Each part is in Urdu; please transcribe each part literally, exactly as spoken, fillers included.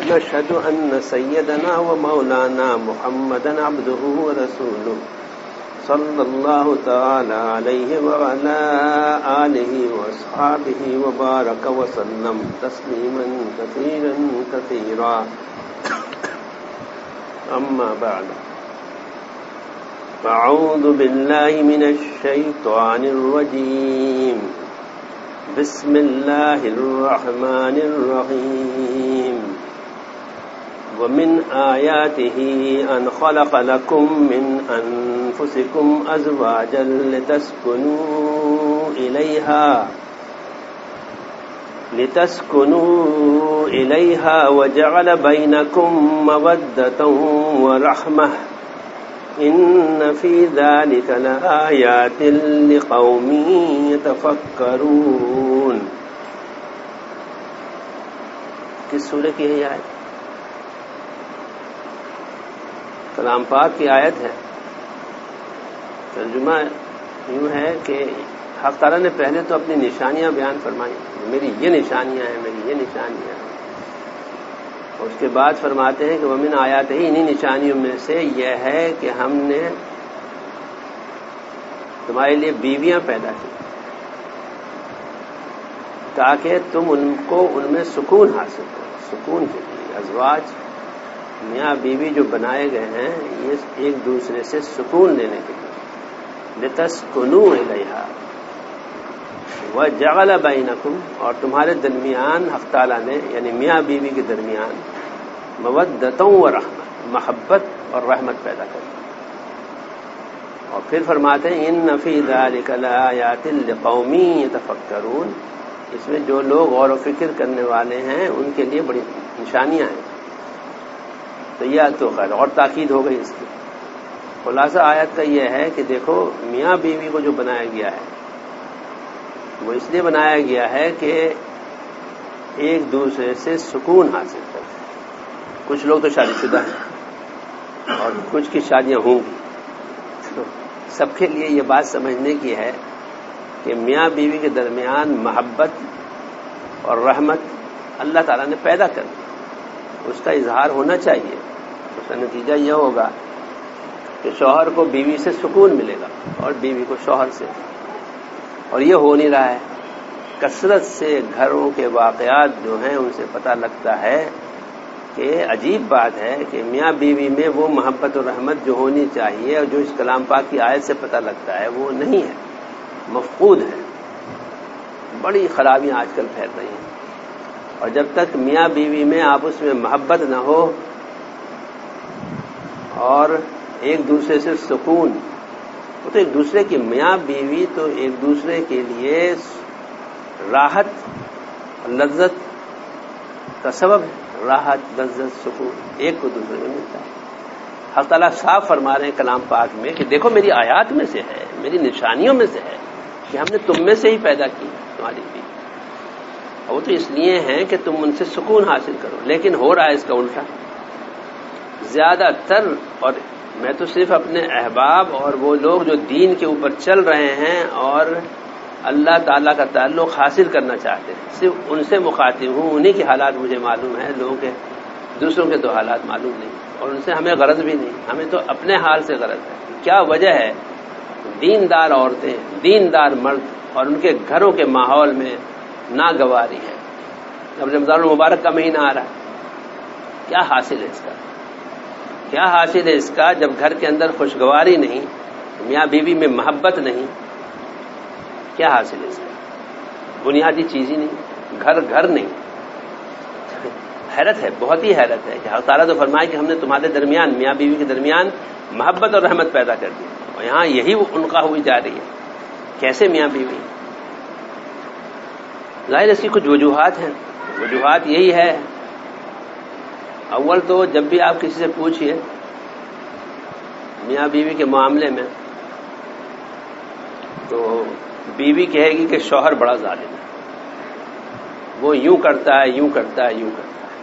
ونشهد أن سيدنا ومولانا محمدا عبده ورسوله صلى الله تعالى عليه وعلى آله وأصحابه وبارك وسلم تسليما كثيرا كثيرا. أما بعد، أعوذ بالله من الشيطان الرجيم. بسم الله الرحمن الرحيم. ومن آياته أن خلق لكم من أنفسكم أزواجا لتسكنوا إليها لتسكنوا إليها وجعل بينكم مودة ورحمة إن في ذلك لآيات لقوم يتفكرون. کس سورہ کی ہے یہ آیت؟ کلام پاک کی آیت ہے. ترجمہ یوں ہے کہ حق تعالیٰ نے پہلے تو اپنی نشانیاں بیان فرمائی، میری یہ نشانیاں ہیں، میری یہ نشانیاں ہیں. اور اس کے بعد فرماتے ہیں کہ ومن آیات ہی، انہی نشانیوں میں سے یہ ہے کہ ہم نے تمہارے لیے بیویاں پیدا کی تاکہ تم ان کو ان میں سکون حاصل کرو. سکون کے لیے ازواج میاں بیوی جو بنائے گئے ہیں یہ ایک دوسرے سے سکون لینے کے لیے. لتسکنوا الیہا وجعل بینکم، اور تمہارے درمیان حق تعالیٰ نے یعنی میاں بیوی کے درمیان مودۃ و رحمت، محبت اور رحمت پیدا کر دی. اور پھر فرماتے ہیں ان فی ذلک لآیات لقوم یتفکرون، اس میں جو لوگ غور و فکر کرنے والے ہیں ان کے لیے بڑی نشانیاں ہیں. تو یہ تو خیر اور تاکید ہو گئی اس کی. خلاصہ آیت کا یہ ہے کہ دیکھو میاں بیوی کو جو بنایا گیا ہے وہ اس لیے بنایا گیا ہے کہ ایک دوسرے سے سکون حاصل کریں. کچھ لوگ تو شادی شدہ ہیں اور کچھ کی شادیاں ہوں گی، تو سب کے لیے یہ بات سمجھنے کی ہے کہ میاں بیوی کے درمیان محبت اور رحمت اللہ تعالیٰ نے پیدا کر دی، اس کا اظہار ہونا چاہیے. اس کا نتیجہ یہ ہوگا کہ شوہر کو بیوی سے سکون ملے گا اور بیوی کو شوہر سے. اور یہ ہو نہیں رہا ہے. کثرت سے گھروں کے واقعات جو ہیں ان سے پتہ لگتا ہے کہ عجیب بات ہے کہ میاں بیوی میں وہ محبت اور رحمت جو ہونی چاہیے اور جو اس کلام پاک کی آیت سے پتہ لگتا ہے وہ نہیں ہے، مفقود ہے. بڑی خرابیاں آج کل پھیل رہی ہیں. اور جب تک میاں بیوی میں آپس میں محبت نہ ہو اور ایک دوسرے سے سکون، وہ تو ایک دوسرے کی میاں بیوی تو ایک دوسرے کے لیے راحت لذت کا سبب ہے. راحت لذت سکون ایک کو دوسرے میں ملتا ہے. حق تعالیٰ صاف فرما رہے ہیں کلام پاک میں کہ دیکھو میری آیات میں سے ہے، میری نشانیوں میں سے ہے کہ ہم نے تم میں سے ہی پیدا کی تمہاری بیوی. وہ تو اس لیے ہیں کہ تم ان سے سکون حاصل کرو. لیکن ہو رہا ہے اس کا الٹا. زیادہ تر، اور میں تو صرف اپنے احباب اور وہ لوگ جو دین کے اوپر چل رہے ہیں اور اللہ تعالیٰ کا تعلق حاصل کرنا چاہتے ہیں صرف ان سے مخاطب ہوں. انہی کے حالات مجھے معلوم ہیں، لوگوں کے دوسروں کے تو حالات معلوم نہیں، اور ان سے ہمیں غرض بھی نہیں. ہمیں تو اپنے حال سے غرض ہے. کیا وجہ ہے؟ دیندار عورتیں، دیندار مرد اور ان کے گھروں کے ماحول میں ناگواری ہے. اب رمضان المبارک کا مہینہ آ رہا ہے، کیا حاصل ہے اس کا؟ کیا حاصل ہے اس کا جب گھر کے اندر خوشگواری نہیں، میاں بیوی میں محبت نہیں؟ کیا حاصل ہے اس کا؟ بنیادی چیز ہی نہیں، گھر گھر نہیں. حیرت ہے، بہت ہی حیرت ہے کہ اللہ تعالیٰ تو فرمائے کہ ہم نے تمہارے درمیان میاں بیوی کے درمیان محبت اور رحمت پیدا کر دی، اور یہاں یہی انقا ہوئی جا رہی ہے. کیسے میاں بیوی؟ ظاہر اس کی کچھ وجوہات ہیں. وجوہات یہی ہے، اول تو جب بھی آپ کسی سے پوچھئے میاں بیوی کے معاملے میں تو بیوی کہے گی کہ شوہر بڑا ظالم ہے، وہ یوں کرتا ہے یوں کرتا ہے یوں کرتا ہے.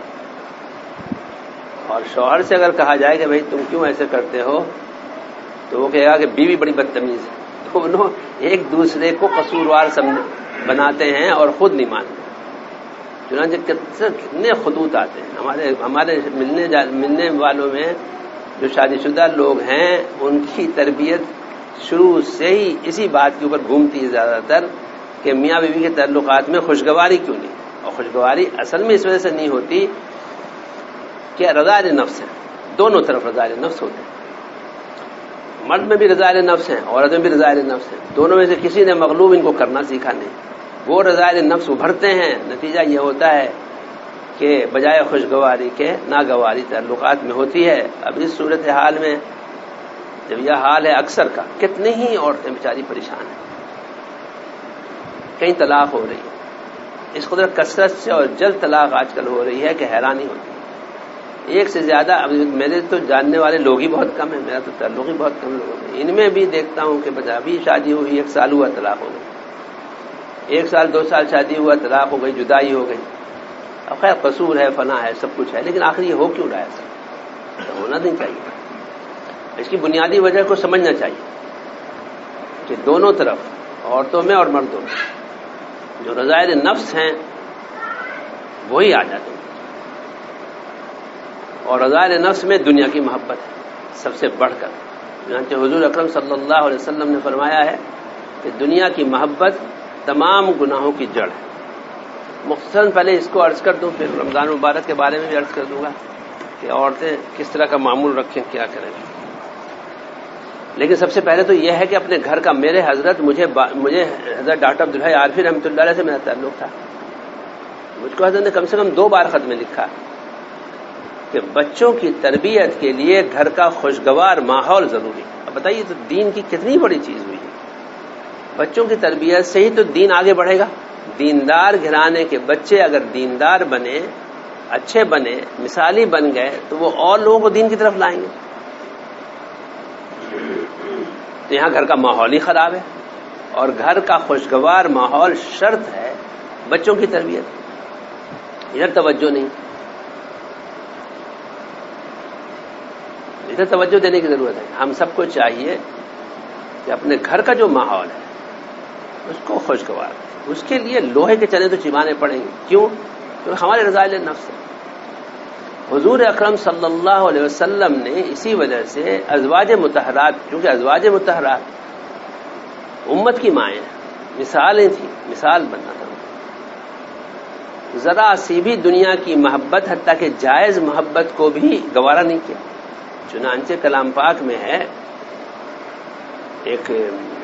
اور شوہر سے اگر کہا جائے کہ بھئی تم کیوں ایسے کرتے ہو تو وہ کہے گا کہ بیوی بڑی بدتمیز ہے. دونوں ایک دوسرے کو قصوروار سمجھ بناتے ہیں اور خود نہیں مانتے. چنانچہ کتنے خطوط آتے ہیں ہمارے ہمارے ملنے ملنے والوں میں جو شادی شدہ لوگ ہیں ان کی تربیت شروع سے ہی اسی بات کے اوپر گھومتی ہے زیادہ تر کہ میاں بیوی کے تعلقات میں خوشگواری کیوں نہیں. اور خوشگواری اصل میں اس وجہ سے نہیں ہوتی کہ رضائل نفس ہے، دونوں طرف رضائل نفس ہوتے ہیں. مرد میں بھی رضائل نفس ہیں، عورت میں بھی رضائل نفس ہیں، دونوں میں سے کسی نے مغلوب ان کو کرنا سیکھا نہیں. وہ رضائل نفس ابھرتے ہیں، نتیجہ یہ ہوتا ہے کہ بجائے خوشگواری کے ناگواری تعلقات میں ہوتی ہے. اب اس صورتحال میں جب یہ حال ہے اکثر کا، کتنی ہی عورتیں بیچاری پریشان ہیں، کئی طلاق ہو رہی ہے. اس قدر کثرت سے اور جلد طلاق آج کل ہو رہی ہے کہ حیرانی ہوتی ہے. ایک سے زیادہ، اب میرے تو جاننے والے لوگ ہی بہت کم ہیں، میرا تو تعلق ہی بہت کم لوگوں سے. ان میں بھی دیکھتا ہوں کہ بچہ ابھی شادی ہوئی ایک سال ہوا طلاق ہو گئی، ایک سال دو سال شادی ہوا طلاق ہو گئی، جدائی ہو گئی. اب خیر قصور ہے، فنا ہے، سب کچھ ہے، لیکن آخر یہ ہو کیوں رہا ہے؟ سب ہونا نہیں چاہیے. اس کی بنیادی وجہ کو سمجھنا چاہیے کہ دونوں طرف، عورتوں میں اور مردوں میں، جو رضائل نفس ہیں وہی آ جاتے ہیں. اور رضائل نفس میں دنیا کی محبت ہے سب سے بڑھ کر. چنانچہ حضور اکرم صلی اللہ علیہ وسلم نے فرمایا ہے کہ دنیا کی محبت تمام گناہوں کی جڑ ہے. مختصراً پہلے اس کو عرض کر دوں، پھر رمضان مبارک کے بارے میں بھی عرض کر دوں گا کہ عورتیں کس طرح کا معمول رکھیں، کیا کریں. لیکن سب سے پہلے تو یہ ہے کہ اپنے گھر کا، میرے حضرت مجھے مجھے حضرت ڈاکٹر عبدالحی عارفی رحمۃ اللہ علیہ سے میرا تعلق تھا. مجھ کو حضرت نے کم سے کم دو بار خط میں لکھا کہ بچوں کی تربیت کے لیے گھر کا خوشگوار ماحول ضروری ہے. اب بتائیے تو دین کی کتنی بڑی چیز ہوئی ہے. بچوں کی تربیت سے ہی تو دین آگے بڑھے گا. دیندار گھرانے کے بچے اگر دیندار بنے، اچھے بنے، مثالی بن گئے تو وہ اور لوگوں کو دین کی طرف لائیں گے. تو یہاں گھر کا ماحول ہی خراب ہے، اور گھر کا خوشگوار ماحول شرط ہے بچوں کی تربیت. ادھر توجہ نہیں، ادھر توجہ دینے کی ضرورت ہے. ہم سب کو چاہیے کہ اپنے گھر کا جو ماحول ہے اس کو خوشگوار، اس کے لیے لوہے کے چنے تو چبانے پڑیں گے. کیوں؟ کیونکہ ہمارے رضائل نفس ہے. حضور اکرم صلی اللہ علیہ وسلم نے اسی وجہ سے ازواج مطہرات، کیونکہ ازواج مطہرات امت کی مائیں مثالیں تھیں، مثال بننا تھا. ذرا سی بھی دنیا کی محبت، حتیٰ کہ جائز محبت کو بھی گوارا نہیں کیا. چنانچہ کلام پاک میں ہے ایک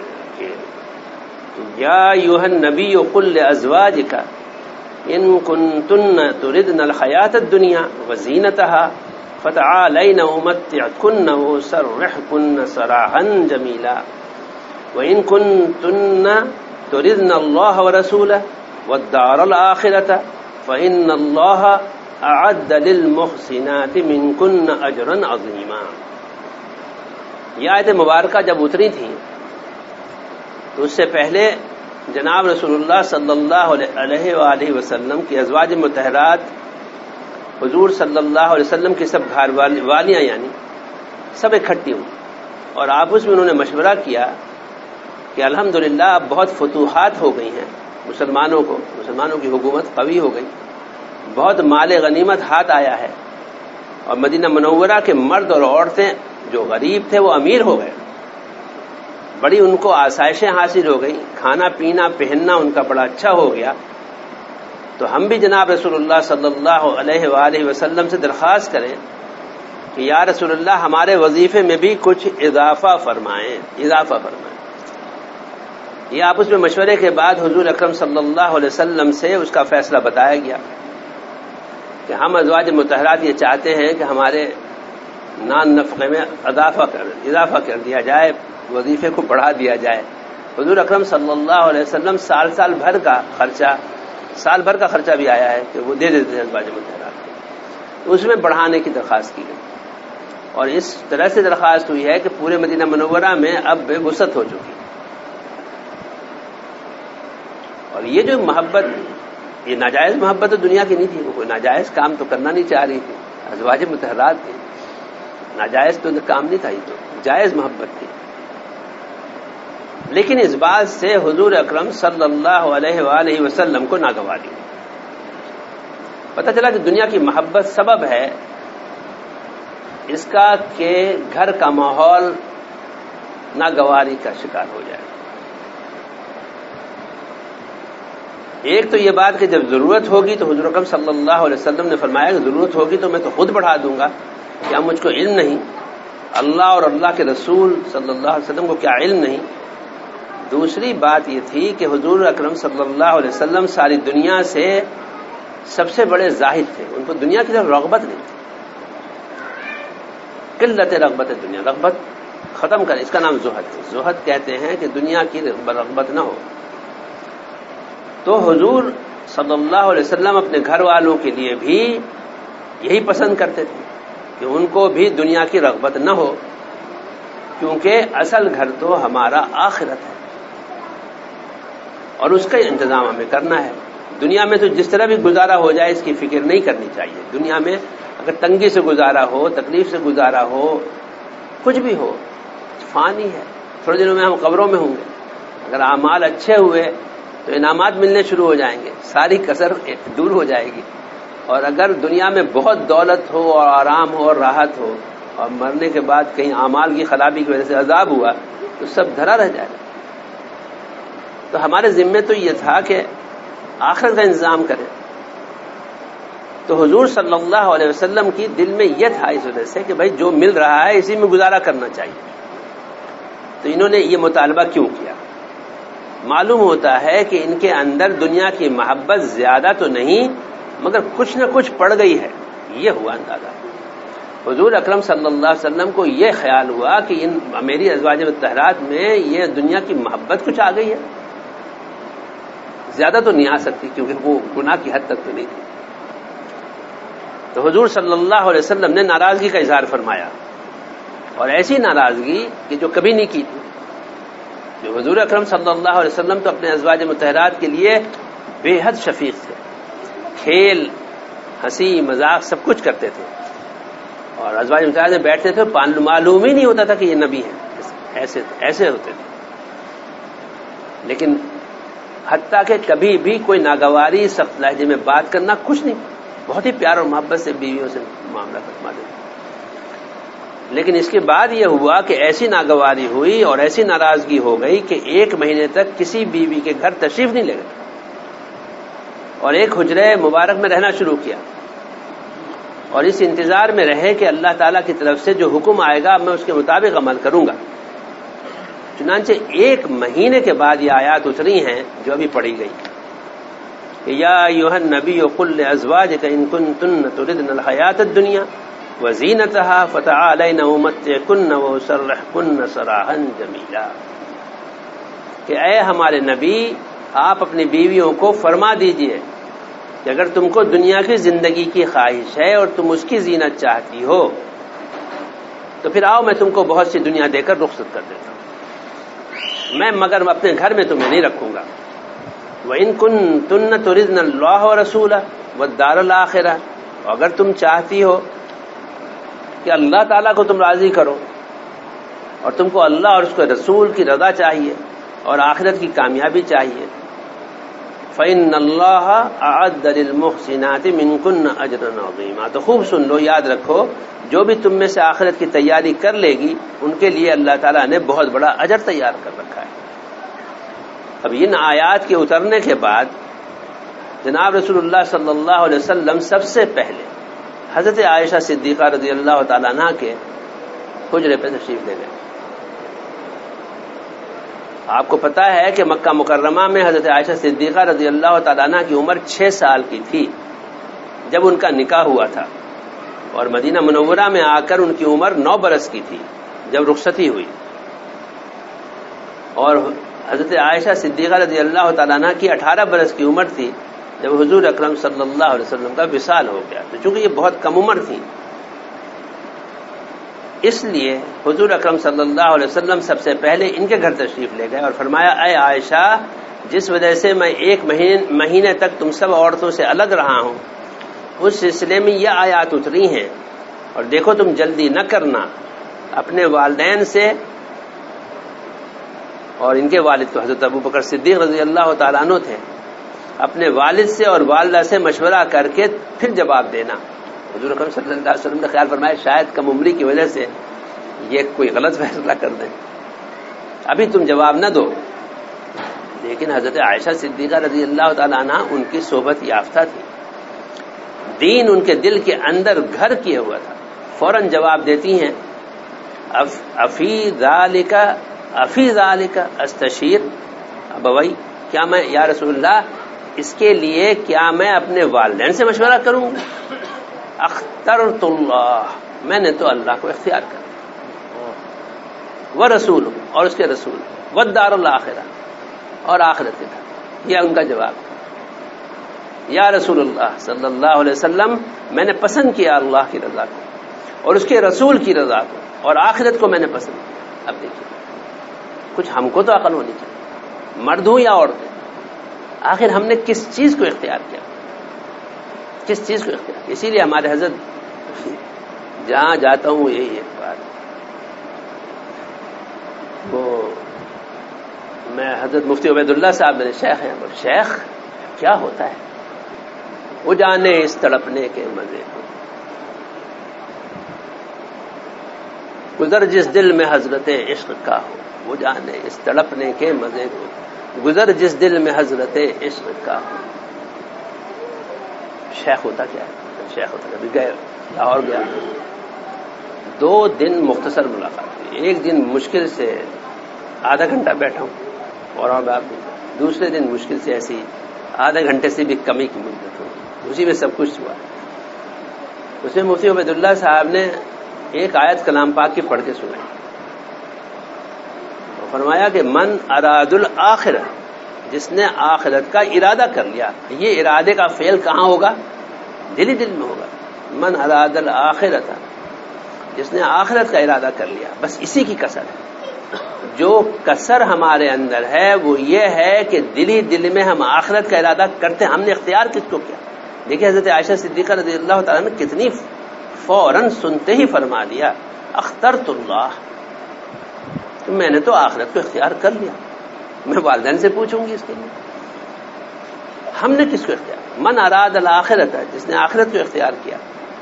یا ایھا النبی قل لازواجک ان کنتن تردن الحیاۃ الدنیا وزینتها فتعالین امتعکن واسرحکن سراحا جمیلا وان کنتن تردن اللہ ورسولہ والدار الآخرۃ فإن اللہ اعد للمحسنات منکن اجرا عظیما. یہ آیت مبارکہ جب اتری تھی تو اس سے پہلے جناب رسول اللہ صلی اللہ علیہ وآلہ وسلم کی ازواج مطہرات، حضور صلی اللہ علیہ وسلم کی سب گھر والیاں یعنی سب اکٹھی ہوئی اور آپس میں انہوں نے مشورہ کیا کہ الحمدللہ اب بہت فتوحات ہو گئی ہیں مسلمانوں کو، مسلمانوں کی حکومت قوی ہو گئی، بہت مال غنیمت ہاتھ آیا ہے، اور مدینہ منورہ کے مرد اور عورتیں جو غریب تھے وہ امیر ہو گئے، بڑی ان کو آسائشیں حاصل ہو گئی، کھانا پینا پہننا ان کا بڑا اچھا ہو گیا. تو ہم بھی جناب رسول اللہ صلی اللہ علیہ وآلہ وسلم سے درخواست کریں کہ یا رسول اللہ ہمارے وظیفے میں بھی کچھ اضافہ فرمائیں، اضافہ فرمائیں. یہ آپس میں مشورے کے بعد حضور اکرم صلی اللہ علیہ وسلم سے اس کا فیصلہ بتایا گیا کہ ہم ازواج مطہرات یہ چاہتے ہیں کہ ہمارے نان نفقے میں اضافہ کر اضافہ کر دیا جائے، وظیفے کو بڑھا دیا جائے. حضور اکرم صلی اللہ علیہ وسلم سال سال بھر کا خرچہ سال بھر کا خرچہ بھی آیا ہے کہ وہ دے دیتے ہیں ازواج مطہرات کو، اس میں بڑھانے کی درخواست کی گئی. اور اس طرح سے درخواست ہوئی ہے کہ پورے مدینہ منورہ میں اب وسعت ہو چکی. اور یہ جو محبت، یہ ناجائز محبت تو دنیا کی نہیں تھی، وہ کوئی ناجائز کام تو کرنا نہیں چاہ رہی تھی، ازواج مطہرات تھی، ناجائز تو کام نہیں تھا، یہ تو جائز محبت تھی. لیکن اس بات سے حضور اکرم صلی اللہ علیہ وآلہ وسلم کو ناگواری. پتہ چلا کہ دنیا کی محبت سبب ہے اس کا کہ گھر کا ماحول ناگواری کا شکار ہو جائے. ایک تو یہ بات کہ جب ضرورت ہوگی تو حضور اکرم صلی اللہ علیہ وسلم نے فرمایا کہ ضرورت ہوگی تو میں تو خود بڑھا دوں گا، کیا مجھ کو علم نہیں؟ اللہ اور اللہ کے رسول صلی اللہ علیہ وسلم کو کیا علم نہیں؟ دوسری بات یہ تھی کہ حضور اکرم صلی اللہ علیہ وسلم ساری دنیا سے سب سے بڑے زاہد تھے، ان کو دنیا کی طرف رغبت نہیں تھی. قلت رغبت دنیا، رغبت ختم کر، اس کا نام زہد ہے. زہد کہتے ہیں کہ دنیا کی رغبت نہ ہو. تو حضور صلی اللہ علیہ وسلم اپنے گھر والوں کے لیے بھی یہی پسند کرتے تھے کہ ان کو بھی دنیا کی رغبت نہ ہو، کیونکہ اصل گھر تو ہمارا آخرت ہے اور اس کا انتظام ہمیں کرنا ہے. دنیا میں تو جس طرح بھی گزارا ہو جائے اس کی فکر نہیں کرنی چاہیے. دنیا میں اگر تنگی سے گزارا ہو، تکلیف سے گزارا ہو، کچھ بھی ہو، فانی ہے. تھوڑے دنوں میں ہم قبروں میں ہوں گے. اگر اعمال اچھے ہوئے تو انعامات ملنے شروع ہو جائیں گے، ساری کسر دور ہو جائے گی. اور اگر دنیا میں بہت دولت ہو اور آرام ہو اور راحت ہو اور مرنے کے بعد کہیں اعمال کی خرابی کی وجہ سے عذاب ہوا تو سب دھرا رہ جائے گا. تو ہمارے ذمے تو یہ تھا کہ آخرت کا انتظام کریں. تو حضور صلی اللہ علیہ وسلم کی دل میں یہ تھا اس وجہ سے کہ بھائی جو مل رہا ہے اسی میں گزارا کرنا چاہیے. تو انہوں نے یہ مطالبہ کیوں کیا؟ معلوم ہوتا ہے کہ ان کے اندر دنیا کی محبت زیادہ تو نہیں مگر کچھ نہ کچھ پڑ گئی ہے. یہ ہوا اندازہ. حضور اکرم صلی اللہ علیہ وسلم کو یہ خیال ہوا کہ ان میری ازواج مطہرات میں یہ دنیا کی محبت کچھ آ گئی ہے. زیادہ تو نہیں آ سکتی کیونکہ وہ گناہ کی حد تک تو نہیں تھی. تو حضور صلی اللہ علیہ وسلم نے ناراضگی کا اظہار فرمایا، اور ایسی ناراضگی کہ جو کبھی نہیں کی تھی. جو حضور اکرم صلی اللہ علیہ وسلم تو اپنے ازواج مطہرات کے لیے بے حد شفیق تھے، کھیل ہنسی مذاق سب کچھ کرتے تھے، اور ازواج مطہرات میں بیٹھتے تھے معلوم ہی نہیں ہوتا تھا کہ یہ نبی ہیں. ایسے ایسے ہوتے تھے. لیکن حتیٰ کہ کبھی بھی کوئی ناگواری سخت لہجے میں بات کرنا کچھ نہیں، بہت ہی پیار اور محبت سے بیویوں سے معاملہ فرما دیتے. لیکن اس کے بعد یہ ہوا کہ ایسی ناگواری ہوئی اور ایسی ناراضگی ہو گئی کہ ایک مہینے تک کسی بیوی کے گھر تشریف نہیں لے گئے اور ایک حجرے مبارک میں رہنا شروع کیا، اور اس انتظار میں رہے کہ اللہ تعالیٰ کی طرف سے جو حکم آئے گا میں اس کے مطابق عمل کروں گا. چنانچہ ایک مہینے کے بعد یہ آیات اتری ہیں جو ابھی پڑھی گئی کہ یا ایھا النبی قل لازواجک ان کنتن تردن الحیاۃ الدنیا وزینتها فتعالین امتعکن واسرحکن سراحا جمیلا. کہ اے ہمارے نبی آپ اپنی بیویوں کو فرما دیجئے کہ اگر تم کو دنیا کی زندگی کی خواہش ہے اور تم اس کی زینت چاہتی ہو تو پھر آؤ میں تم کو بہت سی دنیا دے کر رخصت کر دیتا ہوں، میں مگر اپنے گھر میں تمہیں نہیں رکھوں گا. وَإِن كُنتُنَّ تُرِدْنَ اللَّهَ وَرَسُولَهُ وَالدَّارَ الْآخِرَةَ، اگر تم چاہتی ہو کہ اللہ تعالیٰ کو تم راضی کرو اور تم کو اللہ اور اس کے رسول کی رضا چاہیے اور آخرت کی کامیابی چاہیے، فَإِنَّ اللَّهَ أَعَدَّ لِلْمُحْسِنَاتِ مِنكُنَّ أَجْرًا عَظِيمًا. تو خوب سن لو، یاد رکھو، جو بھی تم میں سے آخرت کی تیاری کر لے گی ان کے لیے اللہ تعالیٰ نے بہت بڑا اجر تیار کر رکھا ہے. اب ان آیات کے اترنے کے بعد جناب رسول اللہ صلی اللہ علیہ وسلم سب سے پہلے حضرت عائشہ صدیقہ رضی اللہ تعالیٰ عنہ کے حجرے پہ تشریف لے گئے. آپ کو پتا ہے کہ مکہ مکرمہ میں حضرت عائشہ صدیقہ رضی اللہ تعالیٰ عنہ کی عمر چھ سال کی تھی جب ان کا نکاح ہوا تھا، اور مدینہ منورہ میں آ کر ان کی عمر نو برس کی تھی جب رخصتی ہوئی، اور حضرت عائشہ صدیقہ رضی اللہ تعالیٰ عنہ کی اٹھارہ برس کی عمر تھی جب حضور اکرم صلی اللہ علیہ وسلم کا وصال ہو گیا. تو چونکہ یہ بہت کم عمر تھی اس لیے حضور اکرم صلی اللہ علیہ وسلم سب سے پہلے ان کے گھر تشریف لے گئے اور فرمایا اے عائشہ، جس وجہ سے میں ایک مہینے تک تم سب عورتوں سے الگ رہا ہوں اس سلسلے میں یہ آیات اتری ہیں، اور دیکھو تم جلدی نہ کرنا اپنے والدین سے، اور ان کے والد تو حضرت ابو بکر صدیق رضی اللہ تعالیٰ عنہ تھے، اپنے والد سے اور والدہ سے مشورہ کر کے پھر جواب دینا. حضور اکرم صلی اللہ علیہ وسلم نے خیال فرمایا شاید کم عمری کی وجہ سے یہ کوئی غلط فیصلہ کر دیں، ابھی تم جواب نہ دو. لیکن حضرت عائشہ صدیقہ رضی اللہ تعالیٰ عنہ ان کی صحبت یافتہ تھی، دین ان کے دل کے اندر گھر کیے ہوا تھا. فوراً جواب دیتی ہیں افی ذالک افی ذالک استشیر ابوئی، کیا میں یا رسول اللہ اس کے لیے کیا میں اپنے والدین سے مشورہ کروں گا؟ اخترت اللہ، میں نے تو اللہ کو اختیار کر وہ رسول اور اس کے رسول والدار الآخرہ اور آخرت کا. یہ ان کا جواب تھا. یا رسول اللہ صلی اللہ علیہ وسلم میں نے پسند کیا اللہ کی رضا کو اور اس کے رسول کی رضا کو اور آخرت کو میں نے پسند کیا. اب دیکھیے کچھ ہم کو تو عقل ہونی چاہیے، مرد ہوں یا عورتیں، آخر ہم نے کس چیز کو اختیار کیا، کس چیز کو اختیار. اسی لیے ہمارے حضرت جہاں جاتا ہوں یہی ایک بات، وہ میں حضرت مفتی عبید اللہ صاحب میرے شیخ ہیں، اور شیخ کیا ہوتا ہے وہ جانے اس تڑپنے کے مزے کو، گزر جس دل میں حضرت عشق کا ہو، وہ جانے اس تڑپنے کے مزے کو، گزر جس دل میں حضرت عشق کا ہو. شیخ ہوتا کیا ہے؟ شیخ ہوتا کبھی گئے لاہور گیا، دو دن مختصر ملاقات ہوئی. ایک دن مشکل سے آدھا گھنٹہ بیٹھا ہوں اور دوسرے دن مشکل سے ایسی آدھے گھنٹے سے بھی کمی کی مدت ہوئی، اسی میں سب کچھ ہوا. اس میں مفتی عبید اللہ صاحب نے ایک آیت کلام پاک کی پڑھ کے سنائی، فرمایا کہ من اراد الآخرہ، جس نے آخرت کا ارادہ کر لیا. یہ ارادے کا فعل کہاں ہوگا؟ دل ہی دل میں ہوگا. من اراد الآخرۃ، جس نے آخرت کا ارادہ کر لیا، بس اسی کی کسر ہے. جو کسر ہمارے اندر ہے وہ یہ ہے کہ دل ہی دل میں ہم آخرت کا ارادہ کرتے ہیں. ہم نے اختیار کس کو کیا؟ دیکھیں حضرت عائشہ صدیقہ رضی اللہ تعالیٰ نے کتنی فوراً سنتے ہی فرما دیا اخترت اللہ، میں نے تو آخرت کو اختیار کر لیا. میں والدین سے پوچھوں گی اس کے لیے، ہم نے کس کو اختیار؟ من اراد الآخرۃ، جس نے آخرت کو اختیار کیا.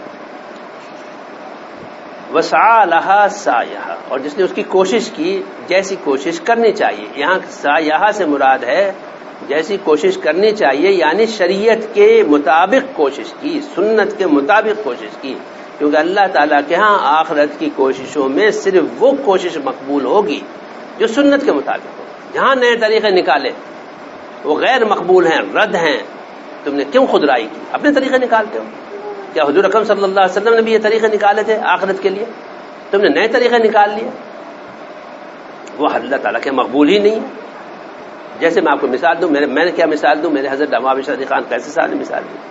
وسعى لها سعيها، اور جس نے اس کی کوشش کی جیسی کوشش کرنی چاہیے. یہاں سعيها سے مراد ہے جیسی کوشش کرنی چاہیے، یعنی شریعت کے مطابق کوشش کی، سنت کے مطابق کوشش کی. کیونکہ اللہ تعالیٰ کے ہاں آخرت کی کوششوں میں صرف وہ کوشش مقبول ہوگی جو سنت کے مطابق ہو. جہاں نئے طریقے نکالے وہ غیر مقبول ہیں، رد ہیں. تم نے کیوں خود رائی کی؟ اپنے طریقے نکالتے ہو. کیا حضور اکرم صلی اللہ علیہ وسلم نے بھی یہ طریقے نکالے تھے آخرت کے لیے؟ تم نے نئے طریقے نکال لیے، وہ اللہ تعالیٰ کے مقبول ہی نہیں. جیسے میں آپ کو مثال دوں، میرے میں نے کیا مثال دوں، میرے حضرت امام شادی خان قیسی صاحب نے مثال دی.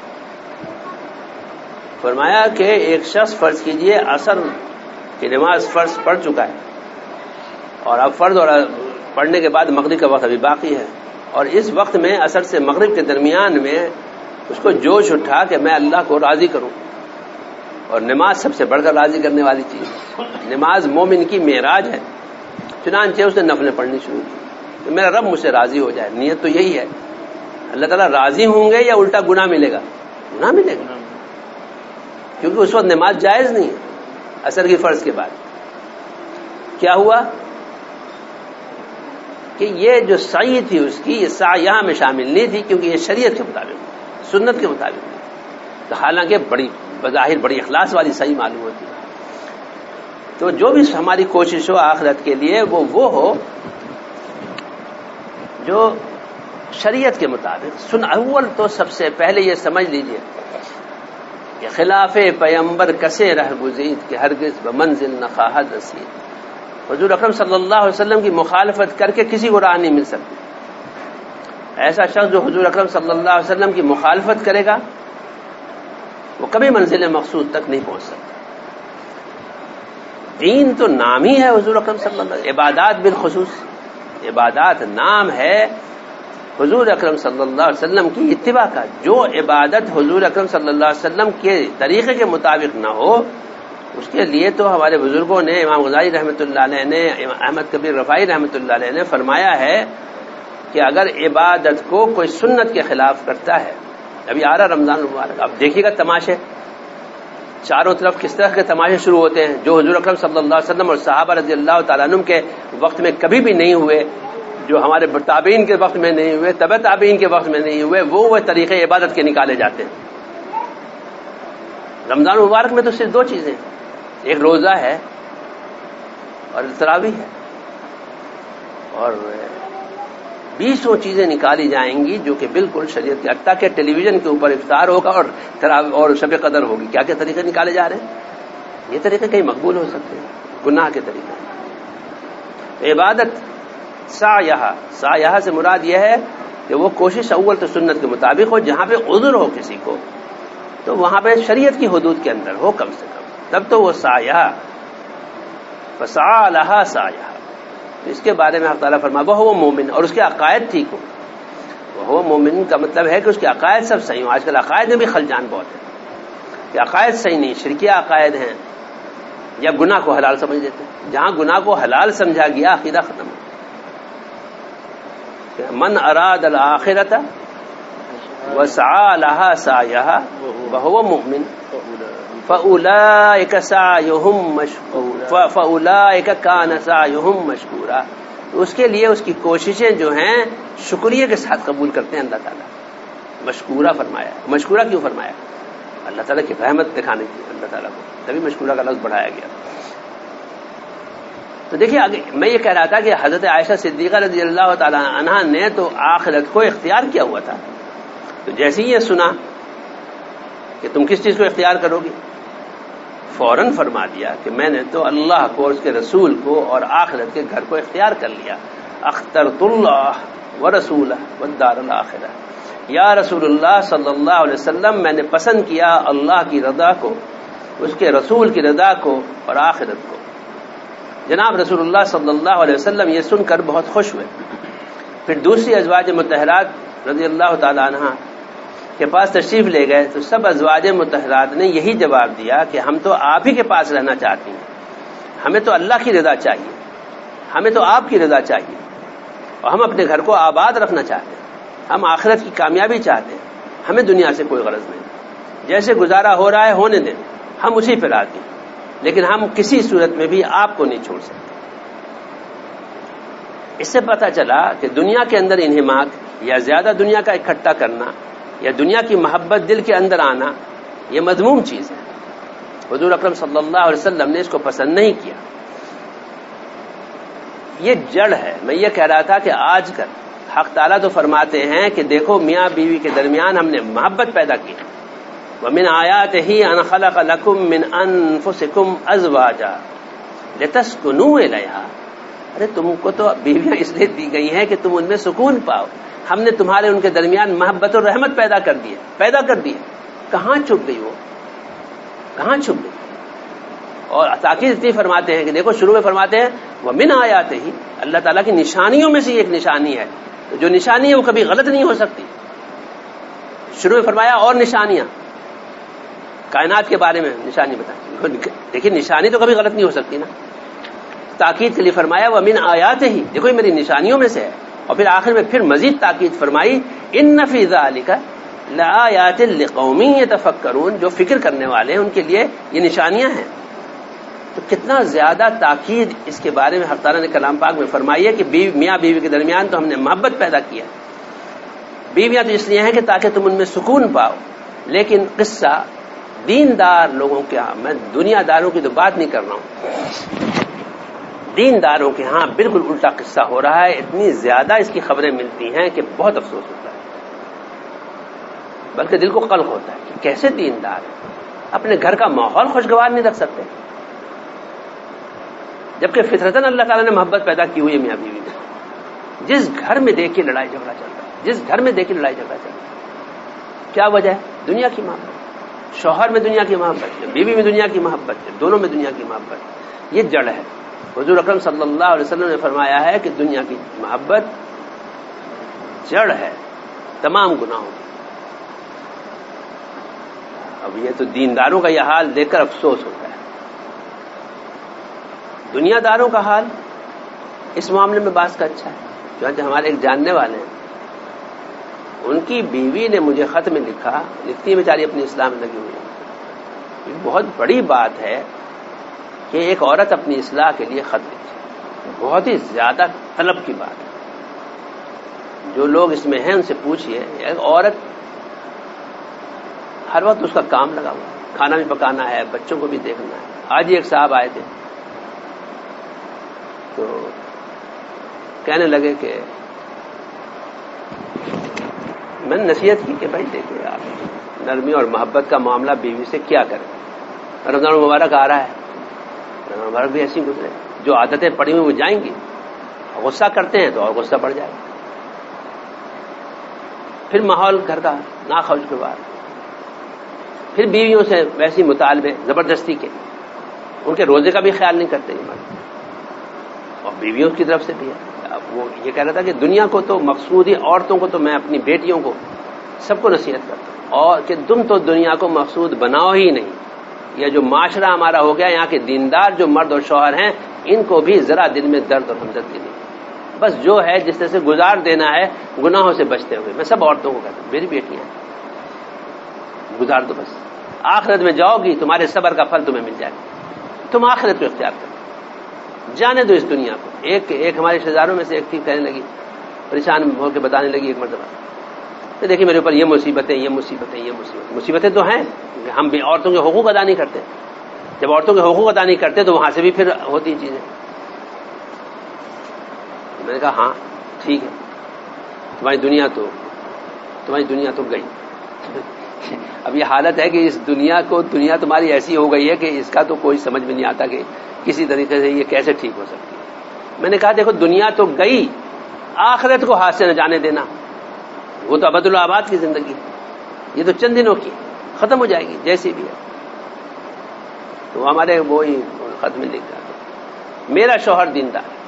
فرمایا کہ ایک شخص فرض کیجئے عصر کی نماز فرض پڑھ چکا ہے اور اب فرض اور پڑھنے کے بعد مغرب کا وقت ابھی باقی ہے، اور اس وقت میں عصر سے مغرب کے درمیان میں اس کو جوش اٹھا کہ میں اللہ کو راضی کروں. اور نماز سب سے بڑھ کر راضی کرنے والی چیز، نماز مومن کی معراج ہے. چنانچہ اس نے نفلیں پڑھنی شروع کی کہ میرا رب مجھ سے راضی ہو جائے. نیت تو یہی ہے. اللہ تعالیٰ راضی ہوں گے یا الٹا گناہ ملے گا؟ گناہ ملے گا، کیونکہ اس وقت نماز جائز نہیں ہے عصر کی فرض کے بعد. کیا ہوا کہ یہ جو سعی تھی اس کی، یہ سعی یہاں میں شامل نہیں تھی کیونکہ یہ شریعت کے مطابق، سنت کے مطابق. تو حالانکہ بڑی بظاہر بڑی اخلاص والی سعی معلوم ہوتی ہے. تو جو بھی ہماری کوشش ہو آخرت کے لیے وہ وہ ہو جو شریعت کے مطابق. سن اول تو سب سے پہلے یہ سمجھ لیجئے کہ خلاف پیمبر کسے رہ گزید کہ ہرگز بمنزل نہ خواہد رسید. حضور اکرم صلی اللہ علیہ وسلم کی مخالفت کر کے کسی کو راہ نہیں مل سکتی. ایسا شخص جو حضور اکرم صلی اللہ علیہ وسلم کی مخالفت کرے گا وہ کبھی منزل مقصود تک نہیں پہنچ سکتا. دین تو نام ہی ہے حضور اکرم صلی اللہ علیہ وسلم، عبادات بالخصوص عبادات نام ہے حضور اکرم صلی اللہ علیہ وسلم کی اتباع کا. جو عبادت حضور اکرم صلی اللہ علیہ وسلم کے طریقے کے مطابق نہ ہو اس کے لیے تو ہمارے بزرگوں نے، امام غزالی رحمۃ اللہ علیہ نے، احمد کبیر رفاعی رحمۃ اللہ علیہ نے فرمایا ہے کہ اگر عبادت کو کوئی سنت کے خلاف کرتا ہے، ابھی آ رہا رمضان المبارک، اب دیکھیے گا تماشے چاروں طرف کس طرح کے تماشے شروع ہوتے ہیں جو حضور اکرم صلی اللہ علیہ وسلم اور صحابہ رضی اللہ تعالیٰ عنہم کے وقت میں کبھی بھی نہیں ہوئے، جو ہمارے تابعین کے وقت میں نہیں ہوئے، تبع تابعین کے وقت میں نہیں ہوئے، وہ وہ طریقے عبادت کے نکالے جاتے ہیں۔ رمضان المبارک میں تو صرف دو چیزیں ہیں، ایک روزہ ہے اور تراویح ہے، اور بیسوں چیزیں نکالی جائیں گی جو کہ بالکل شریعت کے حتیٰ کہ ٹیلی ویژن کے اوپر افطار ہوگا اور اور شب قدر ہوگی۔ کیا کیا طریقے نکالے جا رہے ہیں؟ یہ طریقے کہیں مقبول ہو سکتے ہیں؟ گناہ کے طریقے۔ عبادت سعیہ، سعیہ سے مراد یہ ہے کہ وہ کوشش اول تو سنت کے مطابق ہو، جہاں پہ عذر ہو کسی کو تو وہاں پہ شریعت کی حدود کے اندر ہو کم سے کم، تب تو وہ سعیہ فسعى لها سعیہ۔ اس کے بارے میں اللہ تعالیٰ فرمایا وہ مومن، اور اس کے عقائد ٹھیک ہو۔ وہ مومن کا مطلب ہے کہ اس کے عقائد سب صحیح ہوں۔ آج کل عقائد میں بھی خلجان بہت ہے کہ عقائد صحیح نہیں، شرکیہ عقائد ہیں، یا گناہ کو حلال سمجھ لیتے ہیں۔ جہاں گناہ کو حلال سمجھا گیا عقیدہ ختم ہو۔ من اراد الآخرۃ وسعى لها سعیہا وهو مؤمن فأولئک سعیہم مشکور فأولئک کان سعیہم مشکورا۔ تو اس کے لیے اس کی کوششیں جو ہیں شکریہ کے ساتھ قبول کرتے ہیں اللہ تعالیٰ۔ مشکورہ فرمایا، مشکورہ کیوں فرمایا؟ اللہ تعالیٰ کی رحمت دکھانے کی اللہ تعالیٰ کو، تبھی مشکورہ کا لفظ بڑھایا گیا۔ تو دیکھیے آگے میں یہ کہہ رہا تھا کہ حضرت عائشہ صدیقہ رضی اللہ تعالیٰ عنہا نے تو آخرت کو اختیار کیا ہوا تھا، تو جیسے ہی یہ سنا کہ تم کس چیز کو اختیار کرو گی، فوراً فرما دیا کہ میں نے تو اللہ کو اور اس کے رسول کو اور آخرت کے گھر کو اختیار کر لیا۔ اخترت اللہ ورسولہ والدار الآخرہ، یا رسول اللہ صلی اللہ علیہ وسلم میں نے پسند کیا اللہ کی رضا کو، اس کے رسول کی رضا کو اور آخرت کو۔ جناب رسول اللہ صلی اللہ علیہ وسلم یہ سن کر بہت خوش ہوئے۔ پھر دوسری ازواج مطہرات رضی اللہ تعالی عنہ کے پاس تشریف لے گئے تو سب ازواج مطہرات نے یہی جواب دیا کہ ہم تو آپ ہی کے پاس رہنا چاہتی ہیں، ہمیں تو اللہ کی رضا چاہیے، ہمیں تو آپ کی رضا چاہیے، اور ہم اپنے گھر کو آباد رکھنا چاہتے ہیں، ہم آخرت کی کامیابی چاہتے ہیں، ہمیں دنیا سے کوئی غرض نہیں، جیسے گزارا ہو رہا ہے ہونے دیں، ہم اسی پہ راضی ہیں، لیکن ہم کسی صورت میں بھی آپ کو نہیں چھوڑ سکتے۔ اس سے پتہ چلا کہ دنیا کے اندر انہماک یا زیادہ دنیا کا اکٹھا کرنا یا دنیا کی محبت دل کے اندر آنا یہ مذموم چیز ہے۔ حضور اکرم صلی اللہ علیہ وسلم نے اس کو پسند نہیں کیا، یہ جڑ ہے۔ میں یہ کہہ رہا تھا کہ آج کل حق تعالیٰ تو فرماتے ہیں کہ دیکھو میاں بیوی کے درمیان ہم نے محبت پیدا کی، وَمِنْ آيَاتِهِ أَنْ خَلَقَ لَكُم مِّنْ أَنفُسِكُمْ أَزْوَاجًا لِتَسْكُنُوا إِلَيْهَا۔ ارے تم کو تو بیویاں اس لیے دی گئی ہیں کہ تم ان میں سکون پاؤ، ہم نے تمہارے ان کے درمیان محبت اور رحمت پیدا کر دی ہے، پیدا کر دی ہے۔ کہاں چھپ گئی وہ، کہاں چھپ گئی؟ اور تاکید اتنی فرماتے ہیں کہ دیکھو شروع میں فرماتے ہیں وَمِنْ آيَاتِهِ، اللہ تعالیٰ کی نشانیوں میں سے ایک نشانی ہے، تو جو نشانی ہے وہ کبھی غلط نہیں ہو سکتی۔ شروع میں فرمایا اور نشانیاں کائنات کے بارے میں نشانی بتائیں، دیکھیے نشانی تو کبھی غلط نہیں ہو سکتی نا۔ تاکید کے لیے فرمایا وَمِنْ آيَاتِهِ، دیکھو یہ میری نشانیوں میں سے ہے، اور پھر آخر میں پھر مزید تاکید فرمائی إِنَّ فِي ذَلِكَ لَآيَاتٍ لِقَوْمٍ يَتَفَكَّرُونَ، جو فکر کرنے والے ہیں ان کے لیے یہ نشانیاں ہیں۔ تو کتنا زیادہ تاکید اس کے بارے میں حق تعالیٰ نے کلام پاک میں فرمائی ہے کہ بیوی میاں بیوی کے درمیان تو ہم نے محبت پیدا کیا۔ بیویاں تو اس لیے ہیں کہ تاکہ تم ان میں سکون پاؤ، لیکن قصہ دیندار لوگوں کے ہاں، میں دنیا داروں کی تو بات نہیں کر رہا ہوں، دینداروں کے ہاں بالکل الٹا قصہ ہو رہا ہے۔ اتنی زیادہ اس کی خبریں ملتی ہیں کہ بہت افسوس ہوتا ہے، بلکہ دل کو قلق ہوتا ہے کہ کیسے دیندار اپنے گھر کا ماحول خوشگوار نہیں رکھ سکتے، جبکہ فطرتاً اللہ تعالیٰ نے محبت پیدا کی ہوئی ہے میاں بیوی میں۔ جس گھر میں دیکھیے لڑائی جھگڑا چل رہا ہے، جس گھر میں دیکھیے لڑائی جھگڑا چل رہا ہے، کیا وجہ ہے؟ دنیا کی محبت، شوہر میں دنیا کی محبت ہے، بیوی میں دنیا کی محبت ہے، دونوں میں دنیا کی محبت، یہ جڑ ہے۔ حضور اکرم صلی اللہ علیہ وسلم نے فرمایا ہے کہ دنیا کی محبت جڑ ہے تمام گناہوں کی۔ اب یہ تو دینداروں کا یہ حال دیکھ کر افسوس ہوتا ہے، دنیا داروں کا حال اس معاملے میں بعض کا اچھا ہے، چنانچہ ہمارے ایک جاننے والے ہیں، ان کی بیوی نے مجھے خط میں لکھا، لکھتی ہے بیچاری اپنی اصلاح میں لگی ہوئی ہے، یہ بہت بڑی بات ہے کہ ایک عورت اپنی اصلاح کے لیے خط لکھے، بہت ہی زیادہ طلب کی بات ہے۔ جو لوگ اس میں ہیں ان سے پوچھئے، ایک عورت ہر وقت اس کا کام لگا ہوا ہے، کھانا بھی پکانا ہے، بچوں کو بھی دیکھنا ہے۔ آج ہی ایک صاحب آئے تھے تو کہنے لگے کہ میں نے نصیحت کی کہ بھائی دیکھیے آپ نرمی اور محبت کا معاملہ بیوی سے کیا کریں، رمضان المبارک آ رہا ہے، رمضان المبارک بھی ایسی گزرے، جو عادتیں پڑی ہوئی وہ جائیں گی، غصہ کرتے ہیں تو اور غصہ بڑھ جائے گا، پھر ماحول گھر کا ناخوشگوار، پھر بیویوں سے ویسی مطالبے زبردستی کے، ان کے روزے کا بھی خیال نہیں کرتے یہ مرد، اور بیویوں کی طرف سے بھی ہے۔ وہ یہ کہہ رہا تھا کہ دنیا کو تو مقصود ہی، عورتوں کو تو میں اپنی بیٹیوں کو سب کو نصیحت کرتا ہوں، اور کہ تم تو دنیا کو مقصود بناؤ ہی نہیں، یہ جو معاشرہ ہمارا ہو گیا، یہاں کے دیندار جو مرد اور شوہر ہیں ان کو بھی ذرا دل میں درد اور ہمدردی نہیں، بس جو ہے جس طرح سے گزار دینا ہے گناہوں سے بچتے ہوئے۔ میں سب عورتوں کو کہتا ہوں میری بیٹیاں گزار دو، بس آخرت میں جاؤ گی تمہارے صبر کا پھل تمہیں مل جائے گا، تم آخرت کو اختیار کرو، جانے دو اس دنیا کو۔ ایک ایک ہمارے رشتے داروں میں سے ایک تھی، کہنے لگی، پریشان ہو کے بتانے لگی ایک مرتبہ کہ دیکھیے میرے اوپر یہ مصیبتیں یہ مصیبتیں یہ مصیبتیں مصیبتیں تو ہیں، ہم بھی عورتوں کے حقوق ادا نہیں کرتے، جب عورتوں کے حقوق ادا نہیں کرتے تو وہاں سے بھی پھر ہوتی چیزیں۔ میں نے کہا ہاں ٹھیک ہے، تمہاری دنیا تو تمہاری دنیا تو گئی۔ اب یہ حالت ہے کہ اس دنیا کو دنیا تمہاری ایسی ہو گئی ہے کہ اس کا تو کوئی سمجھ میں نہیں آتا کہ کسی طریقے سے یہ کیسے ٹھیک ہو سکتی ہے۔ میں نے کہا دیکھو دنیا تو گئی، آخرت کو ہاتھ سے نہ جانے دینا، وہ تو ابد الآباد کی زندگی ہے، یہ تو چند دنوں کی ختم ہو جائے گی جیسی بھی ہے۔ تو ہمارے وہی خط میں لکھ رہا، میرا شوہر دیندار ہے،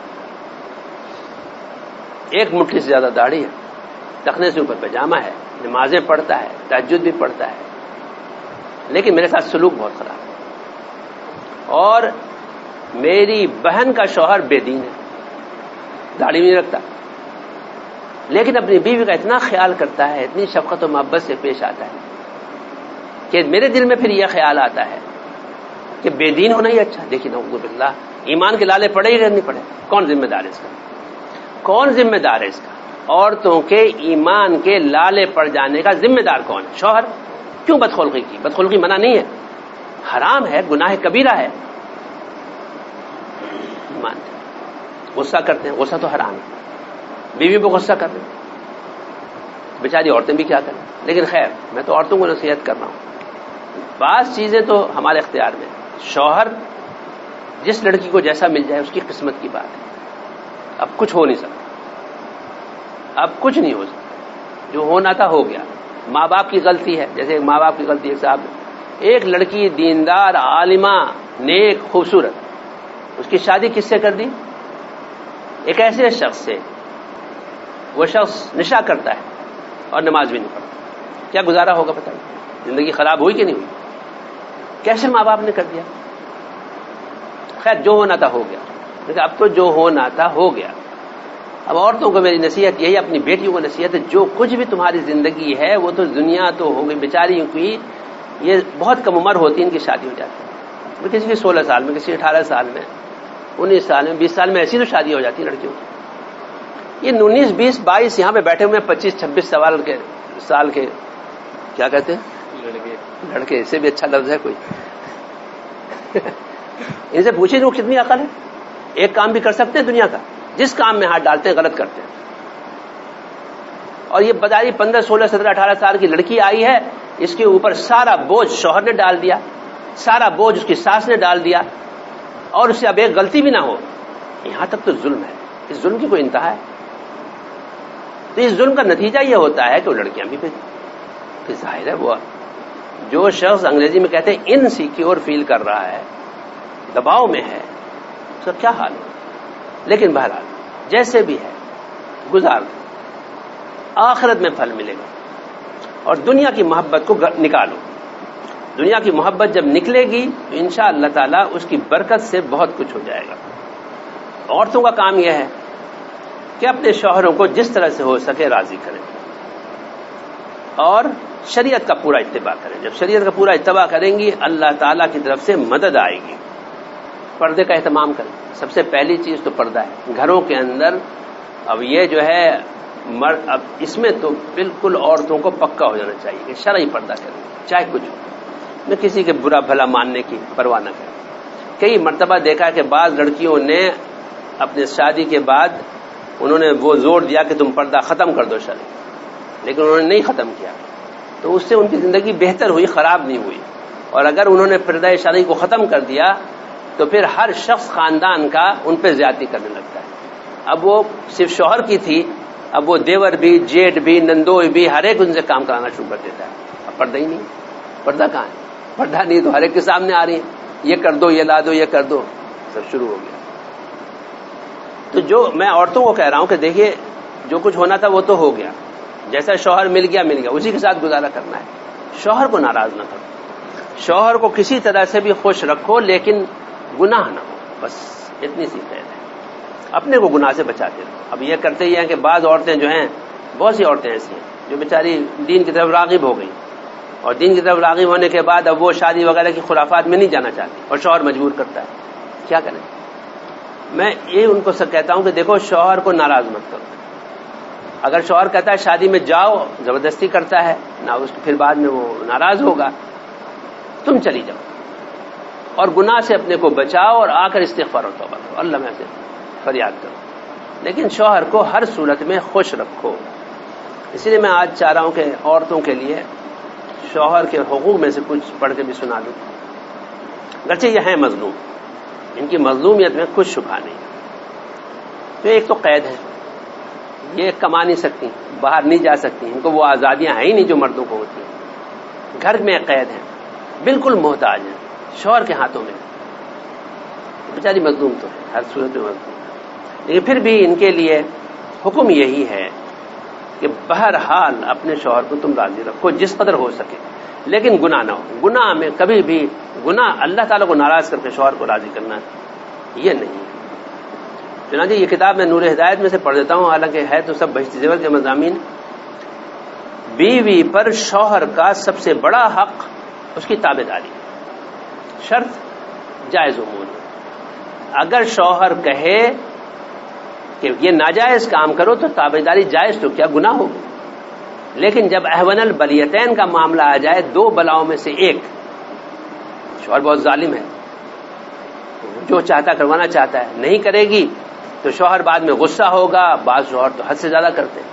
ایک مٹھی سے زیادہ داڑھی ہے، ٹخنے سے اوپر پاجامہ ہے، نمازیں پڑھتا ہے، تہجد بھی پڑھتا ہے، لیکن میرے ساتھ سلوک بہت خراب ہے۔ اور میری بہن کا شوہر بے دین ہے، داڑھی نہیں رکھتا، لیکن اپنی بیوی کا اتنا خیال کرتا ہے، اتنی شفقت و محبت سے پیش آتا ہے کہ میرے دل میں پھر یہ خیال آتا ہے کہ بے دین ہونا ہی اچھا۔ دیکھیے نعوذ باللہ، ایمان کے لالے پڑے ہی نہیں پڑے، کون ذمہ دار ہے اس کا؟ کون ذمہ دار ہے اس کا؟ عورتوں کے ایمان کے لالے پڑ جانے کا ذمہ دار کون ہے؟ شوہر۔ کیوں بدخلقی کی؟ بدخلقی منع نہیں ہے، حرام ہے، گناہ کبیرہ ہے، مانتے غصہ کرتے ہیں، غصہ تو حرام ہے، بیوی پہ غصہ کر رہے ہیں، بیچاری عورتیں بھی کیا کریں، لیکن خیر میں تو عورتوں کو نصیحت کر رہا ہوں، بعض چیزیں تو ہمارے اختیار میں، شوہر جس لڑکی کو جیسا مل جائے اس کی قسمت کی بات ہے، اب کچھ ہو نہیں سکتا، اب کچھ نہیں ہو سکتا، جو ہونا تھا ہو گیا۔ ماں باپ کی غلطی ہے، جیسے ماں باپ کی غلطی، ایک صاحب ایک لڑکی دیندار عالمہ نیک خوبصورت، اس کی شادی کس سے کر دی؟ ایک ایسے شخص سے، وہ شخص نشا کرتا ہے اور نماز بھی نہیں پڑھتا، کیا گزارا ہوگا بتائیے؟ زندگی خراب ہوئی کہ نہیں ہوئی؟ کیسے ماں باپ نے کر دیا؟ خیر جو ہونا تھا ہو گیا، لیکن اب تو جو ہونا تھا ہو گیا۔ اب عورتوں کو میری نصیحت یہی، اپنی بیٹیوں کو نصیحت ہے، جو کچھ بھی تمہاری زندگی ہے وہ تو دنیا تو ہو گئی، بیچاریوں کی یہ بہت کم عمر ہوتی ہے ان کی شادی ہو جاتی ہے، کسی کی سولہ سال میں، کسی اٹھارہ سال میں، انیس سال میں، بیس سال میں، ایسی تو شادی ہو جاتی ہے لڑکیوں کی۔ یہ انیس بیس بائیس یہاں پہ بیٹھے ہوئے پچیس چھبیس سوال کے سال کے کیا کہتے ہیں لڑکے، لڑکے اس سے بھی اچھا لفظ ہے کوئی؟ ان سے پوچھیں وہ کتنی عقل ہے، ایک کام بھی کر سکتے ہیں دنیا کا، جس کام میں ہاتھ ڈالتے ہیں غلط کرتے ہیں۔ اور یہ بتائیے پندرہ سولہ سترہ اٹھارہ سال کی لڑکی آئی ہے، اس کے اوپر سارا بوجھ شوہر نے ڈال دیا، سارا بوجھ اس کی ساس نے ڈال دیا، اور اس سے اب ایک غلطی بھی نہ ہو، یہاں تک تو ظلم ہے، اس ظلم کی کوئی انتہا ہے؟ تو اس ظلم کا نتیجہ یہ ہوتا ہے کہ وہ لڑکیاں بھی پھر ظاہر ہے وہ جو شخص انگریزی میں کہتے ہیں انسیکیور فیل کر رہا ہے، دباؤ میں ہے، اس کا کیا حال ہے؟ لیکن بہرحال جیسے بھی ہے گزار دو، آخرت میں پھل ملے گا، اور دنیا کی محبت کو نکالو، دنیا کی محبت جب نکلے گی تو انشاءاللہ تعالیٰ اس کی برکت سے بہت کچھ ہو جائے گا۔ عورتوں کا کام یہ ہے کہ اپنے شوہروں کو جس طرح سے ہو سکے راضی کریں اور شریعت کا پورا اتباع کریں. جب شریعت کا پورا اتباع کریں گی اللہ تعالیٰ کی طرف سے مدد آئے گی. پردے کا اہتمام کریں. سب سے پہلی چیز تو پردہ ہے گھروں کے اندر. اب یہ جو ہے مرد اب اس میں تو بالکل عورتوں کو پکا ہو جانا چاہیے کہ شرعی پردہ کریں چاہے کچھ ہو. میں کسی کے برا بھلا ماننے کی پرواہ نہ کریں. کئی مرتبہ دیکھا کہ بعض لڑکیوں نے اپنے شادی کے بعد انہوں نے وہ زور دیا کہ تم پردہ ختم کر دو شرعی، لیکن انہوں نے نہیں ختم کیا تو اس سے ان کی زندگی بہتر ہوئی، خراب نہیں ہوئی. اور اگر انہوں نے پردہ شرعی کو ختم کر دیا تو پھر ہر شخص خاندان کا ان پہ زیادتی کرنے لگتا ہے. اب وہ صرف شوہر کی تھی، اب وہ دیور بھی، جیٹ بھی، نندوئی بھی، ہر ایک ان سے کام کرانا شروع کر دیتا ہے. اب پردہ ہی نہیں. پردہ کہاں ہے؟ پردہ نہیں تو ہر ایک کے سامنے آ رہی ہے، یہ کر دو، یہ لا دو، یہ کر دو، سب شروع ہو گیا. تو جو میں عورتوں کو کہہ رہا ہوں کہ دیکھیے جو کچھ ہونا تھا وہ تو ہو گیا، جیسا شوہر مل گیا مل گیا، اسی کے ساتھ گزارا کرنا ہے. شوہر کو ناراض نہ کرو، شوہر کو کسی طرح سے بھی خوش رکھو لیکن گناہ نہ ہو، بس اتنی سی قید ہے. اپنے کو گناہ سے بچاتے رہو. اب یہ کرتے ہی ہیں کہ بعض عورتیں جو ہیں، بہت سی عورتیں ایسی ہیں جو بیچاری دین کی طرف راغب ہو گئی اور دین کی طرف راغب ہونے کے بعد اب وہ شادی وغیرہ کی خرافات میں نہیں جانا چاہتی اور شوہر مجبور کرتا ہے. کیا کریں؟ میں یہ ان کو سب کہتا ہوں کہ دیکھو شوہر کو ناراض مت کرو. اگر شوہر کہتا ہے شادی میں جاؤ، زبردستی کرتا ہے نہ، اس پھر بعد میں وہ ناراض ہوگا، تم چلی جاؤ اور گناہ سے اپنے کو بچاؤ اور آ کر استغفار و توبہ کرو، اللہ میں سے فریاد کرو. لیکن شوہر کو ہر صورت میں خوش رکھو. اسی لیے میں آج چاہ رہا ہوں کہ عورتوں کے لیے شوہر کے حقوق میں سے کچھ پڑھ کے بھی سنا دوں. گرچہ یہ ہیں مظلوم، ان کی مظلومیت میں کچھ شبہ نہیں. تو ایک تو قید ہے، یہ کما نہیں سکتی، باہر نہیں جا سکتی، ان کو وہ آزادیاں ہیں ہی نہیں جو مردوں کو ہوتی ہیں. گھر میں قید ہے، بالکل محتاج ہیں شوہر کے ہاتھوں میں. بیچاری مظلوم تو ہے، ہر صورت میں مظلوم ہے. لیکن پھر بھی ان کے لیے حکم یہی ہے کہ بہرحال اپنے شوہر کو تم راضی رکھو جس قدر ہو سکے، لیکن گناہ نہ ہو. گناہ میں کبھی بھی گناہ اللہ تعالیٰ کو ناراض کر کے شوہر کو راضی کرنا یہ نہیں ہے. چنانچہ یہ کتاب میں نور ہدایت میں سے پڑھ دیتا ہوں، حالانکہ ہے تو سب بہشتی زیور کے مضامین. بیوی پر شوہر کا سب سے بڑا حق اس کی تابع داری، شرط جائز امور. اگر شوہر کہے کہ یہ ناجائز کام کرو تو تابع داری جائز تو کیا گناہ ہوگی. لیکن جب احون البلیتین کا معاملہ آ جائے، دو بلاؤں میں سے ایک، شوہر بہت ظالم ہے، جو چاہتا کروانا چاہتا ہے، نہیں کرے گی تو شوہر بعد میں غصہ ہوگا. بعض شوہر تو حد سے زیادہ کرتے ہیں.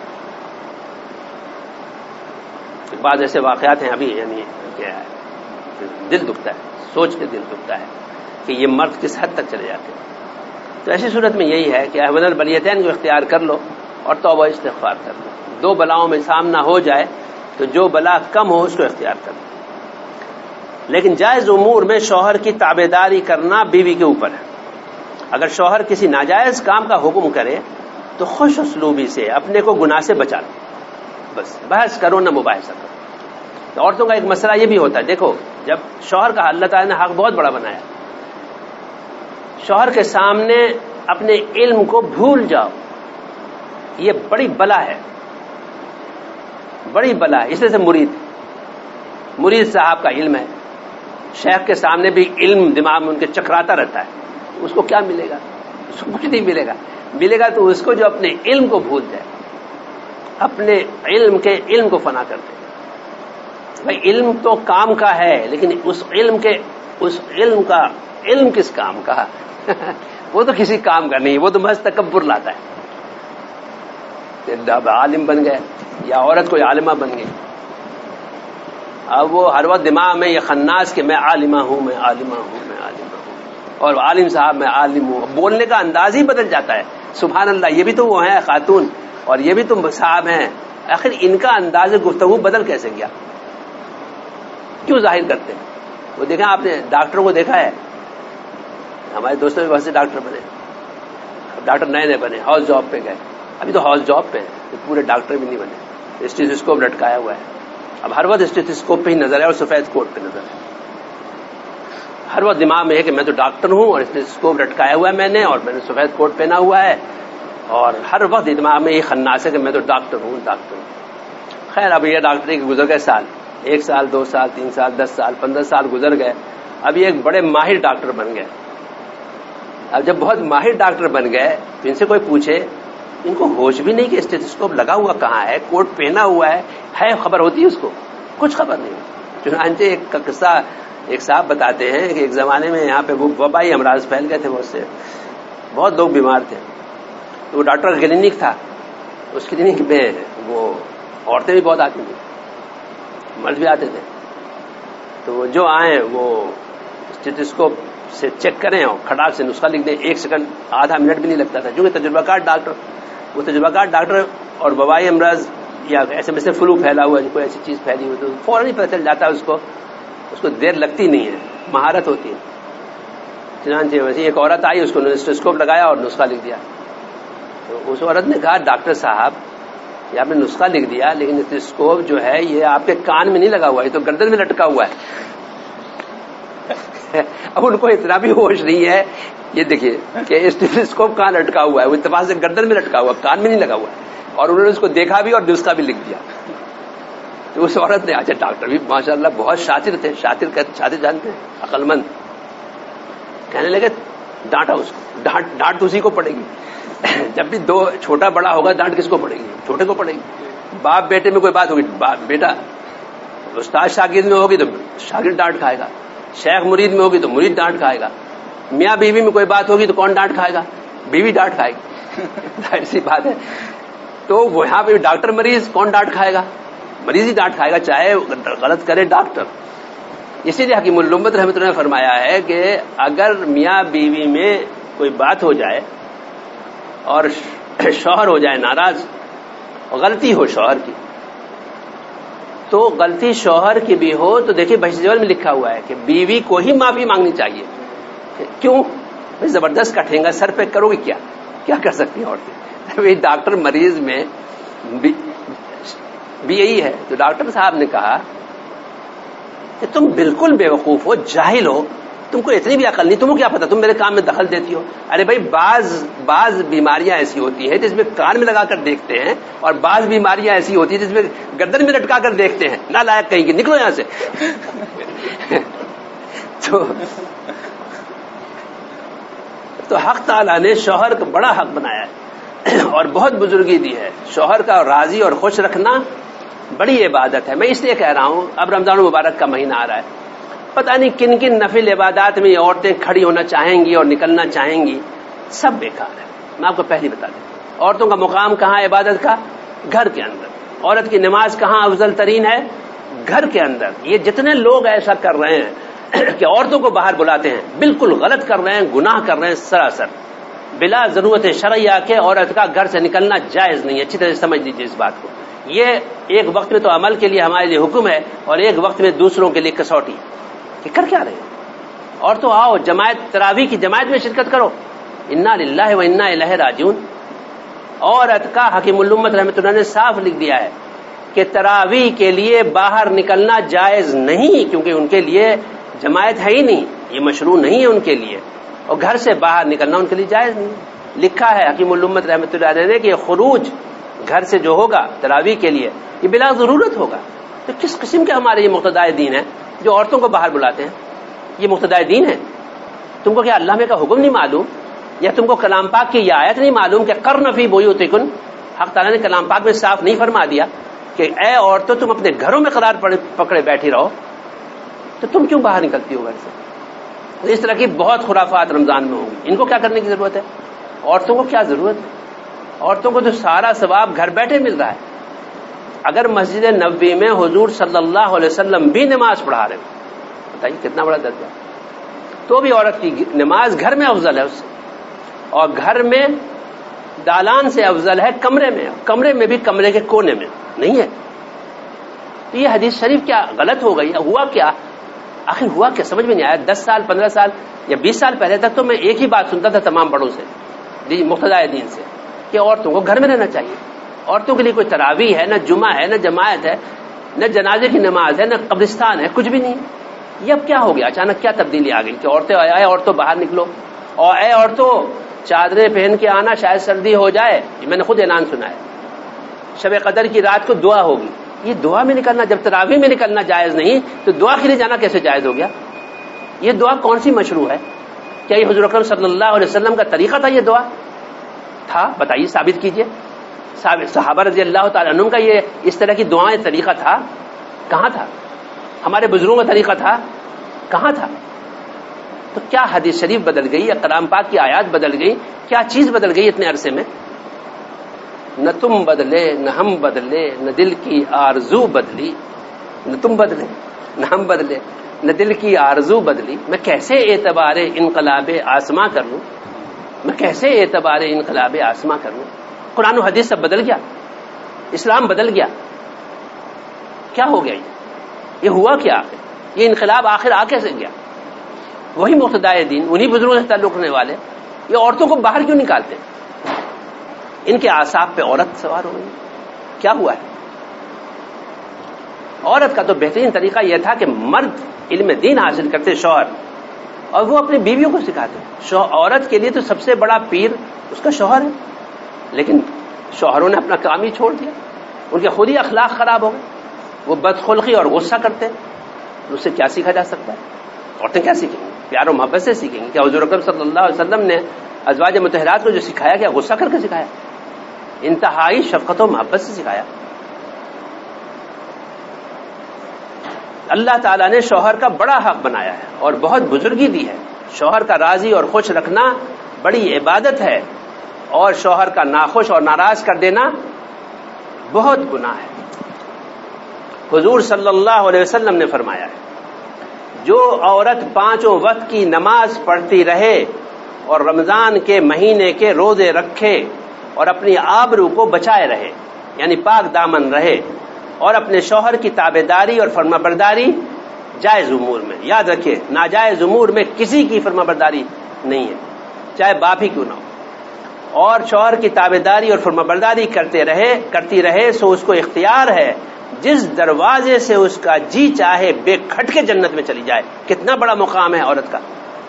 بعض ایسے واقعات ہیں ابھی، یعنی کیا ہے، دل دکھتا ہے، سوچ کے دل دکھتا ہے کہ یہ مرد کس حد تک چلے جاتے ہیں. تو ایسی صورت میں یہی ہے کہ احون البلیتین کو اختیار کر لو اور توبہ استغفار کر لو. دو بلاؤں میں سامنا ہو جائے تو جو بلا کم ہو اس کو اختیار کر لو. لیکن جائز امور میں شوہر کی تابع داری کرنا بیوی کے اوپر ہے. اگر شوہر کسی ناجائز کام کا حکم کرے تو خوش اسلوبی سے اپنے کو گناہ سے بچا لو. بس بحث کرو نہ مباحثہ کرو. تو عورتوں کا ایک مسئلہ یہ بھی ہوتا ہے، دیکھو جب شوہر کا اللہ تعالیٰ نے حق بہت بڑا بنایا، شوہر کے سامنے اپنے علم کو بھول جاؤ، یہ بڑی بلا ہے، بڑی بلا ہے. اس سے مرید مرید صاحب کا علم ہے، شیخ کے سامنے بھی علم دماغ میں ان کے چکراتا رہتا ہے، اس کو کیا ملے گا؟ اس کو کچھ نہیں ملے گا. ملے گا تو اس کو جو اپنے علم کو بھول جائے، اپنے علم کے علم کو فنا کر دے. بھائی علم تو کام کا ہے، لیکن اس علم کے اس علم کا علم کس کام کا وہ تو کسی کام کا نہیں، وہ تو محض تکبر لاتا ہے. اب عالم بن گئے یا عورت کوئی عالمہ بن گئی، اب وہ ہر وقت دماغ میں یہ خناس کہ میں عالمہ ہوں، میں عالمہ ہوں، میں عالمہ ہوں، اور عالم صاحب میں عالم ہوں. بولنے کا انداز ہی بدل جاتا ہے. سبحان اللہ، یہ بھی تو وہ ہیں خاتون اور یہ بھی تو صاحب ہیں. آخر ان کا انداز گفتگو بدل کیسے گیا؟ کیوں ظاہر کرتے ہیں؟ وہ دیکھیں، آپ نے ڈاکٹروں کو دیکھا ہے، ہمارے دوستوں بھی بہت سے ڈاکٹر بنے، ڈاکٹر نئے نئے بنے، ہاؤس جاب پہ گئے. ابھی تو ہاؤس جاب پہ ہیں، پورے ڈاکٹر بھی نہیں بنے. اسٹیتھوسکوپ لٹکایا ہوا ہے، اب ہر وقت اسٹیتھوسکوپ پہ ہی نظر ہے اور سفید کوٹ پہ نظر ہے. ہر وقت دماغ میں ہے کہ میں تو ڈاکٹر ہوں اور اسٹیتھوسکوپ لٹکایا ہوا ہے میں نے، اور میں نے سفید کوٹ پہنا ہوا ہے اور ہر وقت دماغ میں یہ خناس ہے کہ میں تو ڈاکٹر ہوں ڈاکٹر ہوں. خیر اب یہ ڈاکٹری کے گزر گئے سال، ایک سال دو سال تین سال دس سال پندرہ سال گزر گئے. اب یہ ایک بڑے ماہر ڈاکٹر بن گئے. اب جب بہت ماہر ڈاکٹر بن گئے تو ان سے کوئی پوچھے، ان کو ہوش بھی نہیں کہ اسٹیتھوسکوپ لگا ہوا کہاں ہے، کوٹ پہنا ہوا ہے ہے خبر ہوتی ہے اس کو؟ کچھ خبر نہیں ہوتی. چنانچہ ایک قصہ ایک صاحب بتاتے ہیں کہ ایک زمانے میں یہاں پہ وہ وبائی امراض پھیل گئے تھے، بہت سے بہت لوگ بیمار تھے. تو وہ ڈاکٹر کا کلینک تھا، اس کلینک میں وہ عورتیں بھی بہت آتی تھیں، مرد بھی آتے تھے. تو وہ جو آئیں وہ اسٹیتھوسکوپ سے چیک کریں اور کھٹاک سے نسخہ لکھ دیں. ایک سیکنڈ آدھا منٹ بھی نہیں لگتا تھا، کیونکہ تجربہ کار ڈاکٹر وہ تجربہ کار ڈاکٹر اور وبائی امراض یا ایسے میں سے فلو پھیلا ہوا ہے، کوئی ایسی چیز پھیلی ہوئی تو فوراً ہی پتہ چل جاتا ہے اس کو، اس کو دیر لگتی نہیں ہے، مہارت ہوتی ہے. چنانچہ ویسے ایک عورت آئی، اس کو اسٹیتھوسکوپ لگایا اور نسخہ لکھ دیا. تو اس عورت نے کہا ڈاکٹر صاحب یہ آپ نے نسخہ لکھ دیا لیکن اسٹیتھوسکوپ جو ہے یہ آپ کے کان میں نہیں لگا ہوا ہے، یہ تو گردن میں لٹکا ہوا ہے. اب ان کو اتنا بھی ہوش نہیں ہے، یہ دیکھیے کہ اسٹیتھوسکوپ کہاں لٹکا ہوا ہے، وہ اتفاق سے گردن میں لٹکا ہوا، کان میں نہیں لگا ہوا ہے. اور انہوں نے اس کو دیکھا بھی اور نسخہ بھی لکھ دیا. تو اس عورت نے، اچھا ڈاکٹر بھی ماشاءاللہ بہت شاطر تھے، شاطر شاطر جانتے ہیں، عقل مند، کہنے لگے ڈانٹا اس کو، ڈانٹ ڈانٹ تو اسی کو پڑے گی. جب بھی دو چھوٹا بڑا ہوگا ڈانٹ کس کو پڑے گی؟ چھوٹے کو پڑے گی. باپ بیٹے میں کوئی بات ہوگی، باپ بیٹا، استاد شاگرد میں ہوگی تو شاگرد ڈانٹ کھائے گا، شیخ مرید میں ہوگی تو مرید ڈانٹ کھائے گا، میاں بیوی میں کوئی بات ہوگی تو کون ڈانٹ کھائے گا؟ بیوی ڈانٹ کھائے گی. ظاہر سی بات ہے. تو وہ یہاں پہ ڈاکٹر مریض کون ڈانٹ کھائے گا؟ مریض ہی ڈانٹ کھائے گا، چاہے غلط کرے ڈاکٹر. اسی لیے حکیم الامت رحمۃ اللہ نے فرمایا ہے کہ اگر میاں بیوی میں کوئی بات ہو جائے اور شوہر ہو جائے ناراض، غلطی ہو شوہر کی، تو غلطی شوہر کی بھی ہو تو دیکھیے بحث میں لکھا ہوا ہے کہ بیوی کو ہی معافی مانگنی چاہیے. کیوں؟ زبردست کا ٹھینگا سر پہ کرو گی، کیا کیا کر سکتی ہیں عورتیں؟ ڈاکٹر مریض میں بھی, بھی یہی ہے. تو ڈاکٹر صاحب نے کہا کہ تم بالکل بے وقوف ہو، جاہل ہو، تم کو اتنی بھی عقل نہیں، تم کو کیا پتا، تم میرے کام میں دخل دیتی ہو. ارے بھائی بعض بعض بیماریاں ایسی ہوتی ہیں جس میں کان میں لگا کر دیکھتے ہیں، اور بعض بیماریاں ایسی ہوتی ہیں جس میں گردن میں لٹکا کر دیکھتے ہیں. نہ لائق کہیں گے، نکلو یہاں سے. تو تو حق تعالیٰ نے شوہر کو بڑا حق بنایا ہے اور بہت بزرگی دی ہے. شوہر کا راضی اور خوش رکھنا بڑی عبادت ہے. میں اس لیے کہہ رہا ہوں اب رمضان المبارک کا مہینہ آ رہا ہے، پتہ نہیں کن کن نفل عبادات میں یہ عورتیں کھڑی ہونا چاہیں گی اور نکلنا چاہیں گی، سب بیکار ہے. میں آپ کو پہلے بتا دوں، عورتوں کا مقام کہاں ہے عبادت کا؟ گھر کے اندر. عورت کی نماز کہاں افضل ترین ہے؟ گھر کے اندر. یہ جتنے لوگ ایسا کر رہے ہیں کہ عورتوں کو باہر بلاتے ہیں، بالکل غلط کر رہے ہیں، گناہ کر رہے ہیں سراسر. بلا ضرورت شرعیہ کے عورت کا گھر سے نکلنا جائز نہیں ہے. اچھی طرح سمجھ لیجیے اس بات کو. یہ ایک وقت میں تو عمل کے لیے ہمارے لیے حکم ہے اور ایک وقت میں دوسروں کے لیے کسوٹی. کہ کر کیا رہے ہیں؟ اور تو آؤ جماعت تراویح کی جماعت میں شرکت کرو. انا للہ و انا الیہ راجعون. عورت کا حکیم الامت رحمۃ اللہ نے صاف لکھ دیا ہے کہ تراویح کے لیے باہر نکلنا جائز نہیں، کیونکہ ان کے لیے جماعت ہے ہی نہیں، یہ مشروع نہیں ہے ان کے لیے، اور گھر سے باہر نکلنا ان کے لیے جائز نہیں. لکھا ہے حکیم الامت رحمۃ اللہ علیہ نے کہ خروج گھر سے جو ہوگا تراویح کے لیے یہ بلا ضرورت ہوگا. تو کس قسم کے ہمارے یہ مقتدائے دین ہیں جو عورتوں کو باہر بلاتے ہیں؟ یہ مقتدائے دین ہے؟ تم کو کیا اللہ میں کا حکم نہیں معلوم، یا تم کو کلام پاک کی یہ آیت نہیں معلوم کہ قرن فی بیوتکن؟ حق تعالیٰ نے کلام پاک میں صاف نہیں فرما دیا کہ اے عورتوں تم اپنے گھروں میں قرار پکڑے بیٹھی رہو؟ تو تم کیوں باہر نکلتی ہو گھر سے؟ اس طرح کی بہت خرافات رمضان میں ہوں گی. ان کو کیا کرنے کی ضرورت ہے؟ عورتوں کو کیا ضرورت ہے؟ عورتوں کو تو سارا ثواب گھر بیٹھے مل رہا ہے. اگر مسجد نبوی میں حضور صلی اللہ علیہ وسلم بھی نماز پڑھا رہے ہیں، بتائیے کتنا بڑا درجہ، تو بھی عورت کی نماز گھر میں افضل ہے اس سے. اور گھر میں دالان سے افضل ہے کمرے میں، کمرے میں بھی کمرے کے کونے میں نہیں ہے. تو یہ حدیث شریف کیا غلط ہو گئی؟ ہوا کیا آخر؟ ہوا کیا سمجھ میں نہیں آیا. دس سال پندرہ سال یا بیس سال پہلے تک تو میں ایک ہی بات سنتا تھا تمام بڑوں سے، مقتدائے دین سے، کہ عورتوں کو گھر میں رہنا چاہیے. عورتوں کے لیے کوئی تراویح ہے، نہ جمعہ ہے، نہ جماعت ہے، نہ جنازے کی نماز ہے، نہ قبرستان ہے، کچھ بھی نہیں. یہ اب کیا ہو گیا؟ اچانک کیا تبدیلی آ گئی کہ عورتیں اے عورتوں باہر نکلو، اور اے عورتوں چادریں پہن کے آنا شاید سردی ہو جائے، یہ میں نے خود اعلان سنا ہے. شب قدر کی رات کو دعا ہوگی، یہ دعا میں نکلنا، جب تراویح میں نکلنا جائز نہیں تو دعا کے لیے جانا کیسے جائز ہو گیا؟ یہ دعا کون سی مشروع ہے؟ کیا یہ حضور اکرم صلی اللہ علیہ وسلم کا طریقہ تھا؟ یہ دعا تھا؟ بتائیے، ثابت کیجئے. صحابہ رضی اللہ تعالیٰ عنہم کا یہ اس طرح کی دعائیں طریقہ تھا؟ کہاں تھا؟ ہمارے بزرگوں کا طریقہ تھا؟ کہاں تھا؟ تو کیا حدیث شریف بدل گئی یا کلام پاک کی آیات بدل گئی؟ کیا چیز بدل گئی اتنے عرصے میں؟ نہ تم بدلے نہ ہم بدلے نہ دل کی آرزو بدلی. نہ تم بدلے نہ ہم بدلے نہ دل کی آرزو بدلی. میں کیسے اعتبار انقلاب آسماں کر لوں؟ میں کیسے اعتبار انقلاب آسماں کر لوں؟ قرآن و حدیث سب بدل گیا، اسلام بدل گیا. کیا ہو گیا؟ یہ یہ ہوا کیا آخر؟ یہ انقلاب آخر آ کیسے گیا؟ وہی مقتدائے دین، انہی بزرگوں سے تعلق رکھنے والے، یہ عورتوں کو باہر کیوں نکالتے؟ ان کے اعصاب پہ عورت سوار ہو گئی. کیا ہوا ہے؟ عورت کا تو بہترین طریقہ یہ تھا کہ مرد علم دین حاصل کرتے، شوہر، اور وہ اپنی بیویوں کو سکھاتے. عورت کے لیے تو سب سے بڑا پیر اس کا شوہر ہے، لیکن شوہروں نے اپنا کام ہی چھوڑ دیا، ان کے خود ہی اخلاق خراب ہو گئے، وہ بدخلقی اور غصہ کرتے ہیں. اس سے کیا سیکھا جا سکتا ہے؟ عورتیں کیا سیکھیں گی؟ پیار و محبت سے سیکھیں گی. کیا حضور اکرم صلی اللہ علیہ وسلم نے ازواج مطہرات کو جو سکھایا، کیا غصہ کر کے سکھایا؟ انتہائی شفقت و محبت سے سکھایا. اللہ تعالیٰ نے شوہر کا بڑا حق بنایا ہے اور بہت بزرگی دی ہے. شوہر کا راضی اور خوش رکھنا بڑی عبادت ہے، اور شوہر کا ناخوش اور ناراض کر دینا بہت گناہ ہے. حضور صلی اللہ علیہ وسلم نے فرمایا ہے، جو عورت پانچوں وقت کی نماز پڑھتی رہے اور رمضان کے مہینے کے روزے رکھے اور اپنی آبرو کو بچائے رہے، یعنی پاک دامن رہے، اور اپنے شوہر کی تابعداری اور فرمانبرداری جائز امور میں، یاد رکھیے ناجائز امور میں کسی کی فرمانبرداری نہیں ہے، چاہے باپ ہی کیوں نہ ہو، اور شوہر کی تابعداری اور فرمانبرداری کرتے رہے کرتی رہے سو اس کو اختیار ہے جس دروازے سے اس کا جی چاہے بے کھٹ کے جنت میں چلی جائے. کتنا بڑا مقام ہے عورت کا.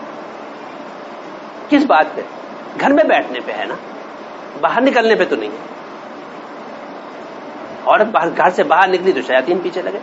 کس بات پہ؟ گھر میں بیٹھنے پہ ہے نا، باہر نکلنے پہ تو نہیں ہے. عورت باہر گھر سے باہر نکلی تو شیاطین پیچھے لگے.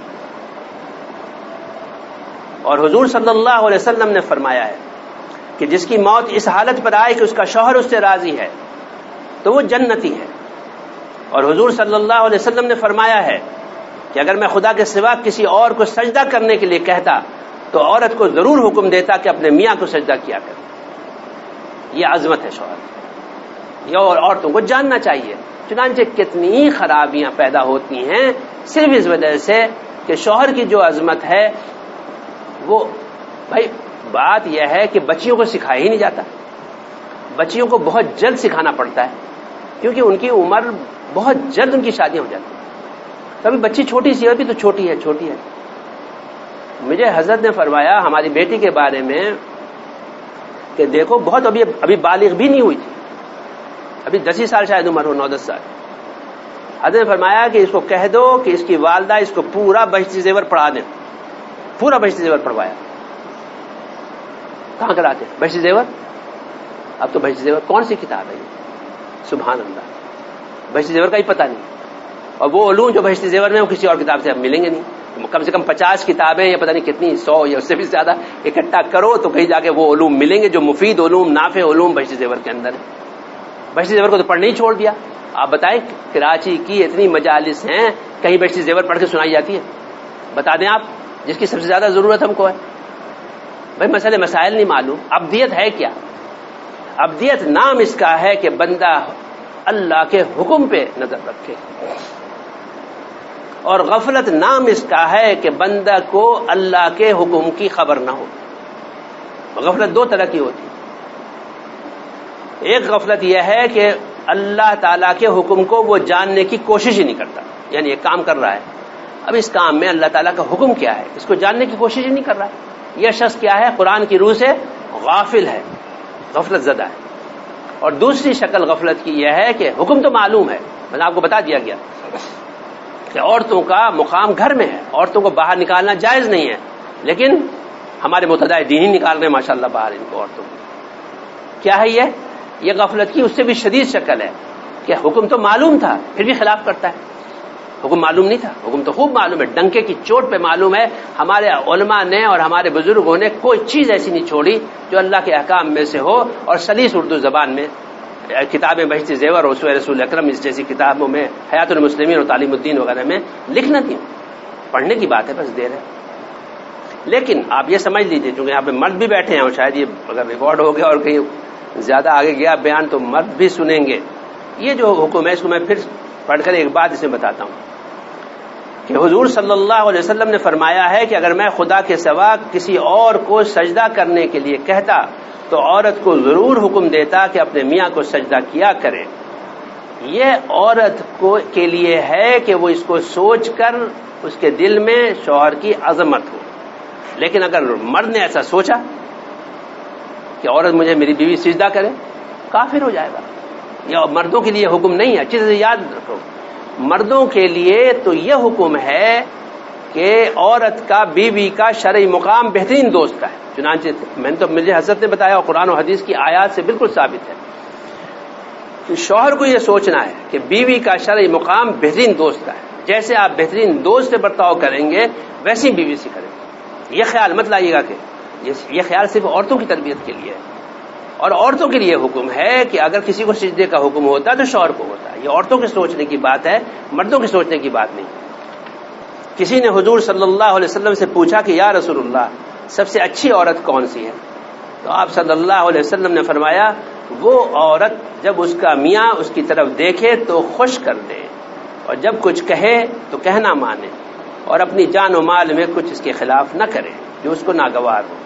اور حضور صلی اللہ علیہ وسلم نے فرمایا ہے کہ جس کی موت اس حالت پر آئے کہ اس کا شوہر اس سے راضی ہے تو وہ جنتی ہے. اور حضور صلی اللہ علیہ وسلم نے فرمایا ہے کہ اگر میں خدا کے سوا کسی اور کو سجدہ کرنے کے لیے کہتا تو عورت کو ضرور حکم دیتا کہ اپنے میاں کو سجدہ کیا کرے. یہ عظمت ہے شوہر، یہ اور عورتوں کو جاننا چاہیے. چنانچہ کتنی خرابیاں پیدا ہوتی ہیں صرف اس وجہ سے کہ شوہر کی جو عظمت ہے وہ، بھائی بات یہ ہے کہ بچیوں کو سکھایا ہی نہیں جاتا. بچیوں کو بہت جلد سکھانا پڑتا ہے کیونکہ ان کی عمر بہت جلد ان کی شادیاں ہو جاتی ہیں. کبھی بچی چھوٹی سی ہوتی تو چھوٹی ہے چھوٹی ہے. مجھے حضرت نے فرمایا ہماری بیٹی کے بارے میں کہ دیکھو بہت ابھی ابھی بالغ بھی نہیں ہوئی تھی، ابھی دس ہی سال شاید عمر ہو، نو دس سال. حضرت نے فرمایا کہ اس کو کہہ دو کہ اس کی والدہ اس کو پورا بہشتی زیور پڑھا دیں. پورا بہشتی زیور پڑھوایا. کہاں کراتے بہشتی زیور؟ اب تو بہشتی زیور کون سی کتاب ہے یہ؟ سبحان اللہ، بہشتی زیور کا ہی پتہ نہیں. اور وہ علوم جو بہشتی زیور میں وہ کسی اور کتاب سے اب ملیں گے نہیں. کم سے کم پچاس کتابیں یا پتہ نہیں کتنی، سو یا اس سے بھی زیادہ اکٹھا کرو تو کہیں جا کے وہ علوم ملیں گے جو مفید علوم، نافع علوم بہشتی زیور کے اندر ہے. بہشتی زیور کو تو پڑھنے ہی چھوڑ دیا. آپ بتائیں کراچی کی اتنی مجالس ہیں، کہیں بہشتی زیور پڑھ کے سنائی جاتی ہے؟ بتا دیں آپ، جس کی سب سے زیادہ ضرورت ہم کو ہے. بھائی مسئلے مسائل نہیں معلوم. ابدیت ہے کیا؟ ابدیت نام اس کا ہے کہ بندہ اللہ کے حکم پہ نظر رکھے، اور غفلت نام اس کا ہے کہ بندہ کو اللہ کے حکم کی خبر نہ ہو. غفلت دو طرح کی ہوتی ہے. ایک غفلت یہ ہے کہ اللہ تعالیٰ کے حکم کو وہ جاننے کی کوشش ہی نہیں کرتا، یعنی ایک کام کر رہا ہے، اب اس کام میں اللہ تعالیٰ کا حکم کیا ہے اس کو جاننے کی کوشش ہی نہیں کر رہا. یہ شخص کیا ہے؟ قرآن کی روح سے غافل ہے، غفلت زدہ ہے. اور دوسری شکل غفلت کی یہ ہے کہ حکم تو معلوم ہے، میں نے آپ کو بتا دیا گیا کہ عورتوں کا مقام گھر میں ہے، عورتوں کو باہر نکالنا جائز نہیں ہے، لیکن ہمارے مقتدی دین ہی نکال رہے ہیں ماشاءاللہ باہر ان کو عورتوں کو. کیا ہے یہ؟ یہ غفلت کی اس سے بھی شدید شکل ہے کہ حکم تو معلوم تھا پھر بھی خلاف کرتا ہے. حکم معلوم نہیں تھا، حکم تو خوب معلوم ہے، ڈنکے کی چوٹ پہ معلوم ہے. ہمارے علماء نے اور ہمارے بزرگوں نے کوئی چیز ایسی نہیں چھوڑی جو اللہ کے احکام میں سے ہو اور سلیس اردو زبان میں کتابیں بہشتی زیور اور اسوہ رسول اکرم اس جیسی کتابوں میں حیات المسلمین اور تعلیم الدین وغیرہ میں لکھنا تھی. پڑھنے کی بات ہے، بس دیر ہے. لیکن آپ یہ سمجھ لیجیے چونکہ یہاں پہ مرد بھی بیٹھے ہیں اور شاید یہ اگر ریکارڈ ہو گیا اور کہیں زیادہ آگے گیا بیان تو مرد بھی سنیں گے. یہ جو حکم ہے اس کو میں پھر پڑھ کر ایک بات اس میں بتاتا ہوں کہ حضور صلی اللہ علیہ وسلم نے فرمایا ہے کہ اگر میں خدا کے سوا کسی اور کو سجدہ کرنے کے لیے کہتا تو عورت کو ضرور حکم دیتا کہ اپنے میاں کو سجدہ کیا کرے. یہ عورت کو کے لیے ہے کہ وہ اس کو سوچ کر اس کے دل میں شوہر کی عظمت ہو. لیکن اگر مرد نے ایسا سوچا کہ عورت مجھے میری بیوی سجدہ کرے، کافر ہو جائے گا. یہ مردوں کے لیے حکم نہیں ہے، اچھی سے یاد رکھو. مردوں کے لیے تو یہ حکم ہے کہ عورت کا بیوی کا شرعی مقام بہترین دوست کا ہے. چنانچہ میں نے تو مجھے حضرت نے بتایا اور قرآن و حدیث کی آیات سے بالکل ثابت ہے کہ شوہر کو یہ سوچنا ہے کہ بیوی کا شرعی مقام بہترین دوست کا ہے. جیسے آپ بہترین دوست سے برتاؤ کریں گے ویسی بیوی سے کریں گے. یہ خیال مت لائیے گا کہ یہ خیال صرف عورتوں کی تربیت کے لیے ہے اور عورتوں کے لیے حکم ہے کہ اگر کسی کو سجدے کا حکم ہوتا تو شوہر کو ہوتا. یہ عورتوں کے سوچنے کی بات ہے، مردوں کے سوچنے کی بات نہیں. کسی نے حضور صلی اللہ علیہ وسلم سے پوچھا کہ یا رسول اللہ سب سے اچھی عورت کون سی ہے؟ تو آپ صلی اللہ علیہ وسلم نے فرمایا وہ عورت جب اس کا میاں اس کی طرف دیکھے تو خوش کر دے اور جب کچھ کہے تو کہنا مانے اور اپنی جان و مال میں کچھ اس کے خلاف نہ کرے جو اس کو ناگوار ہو.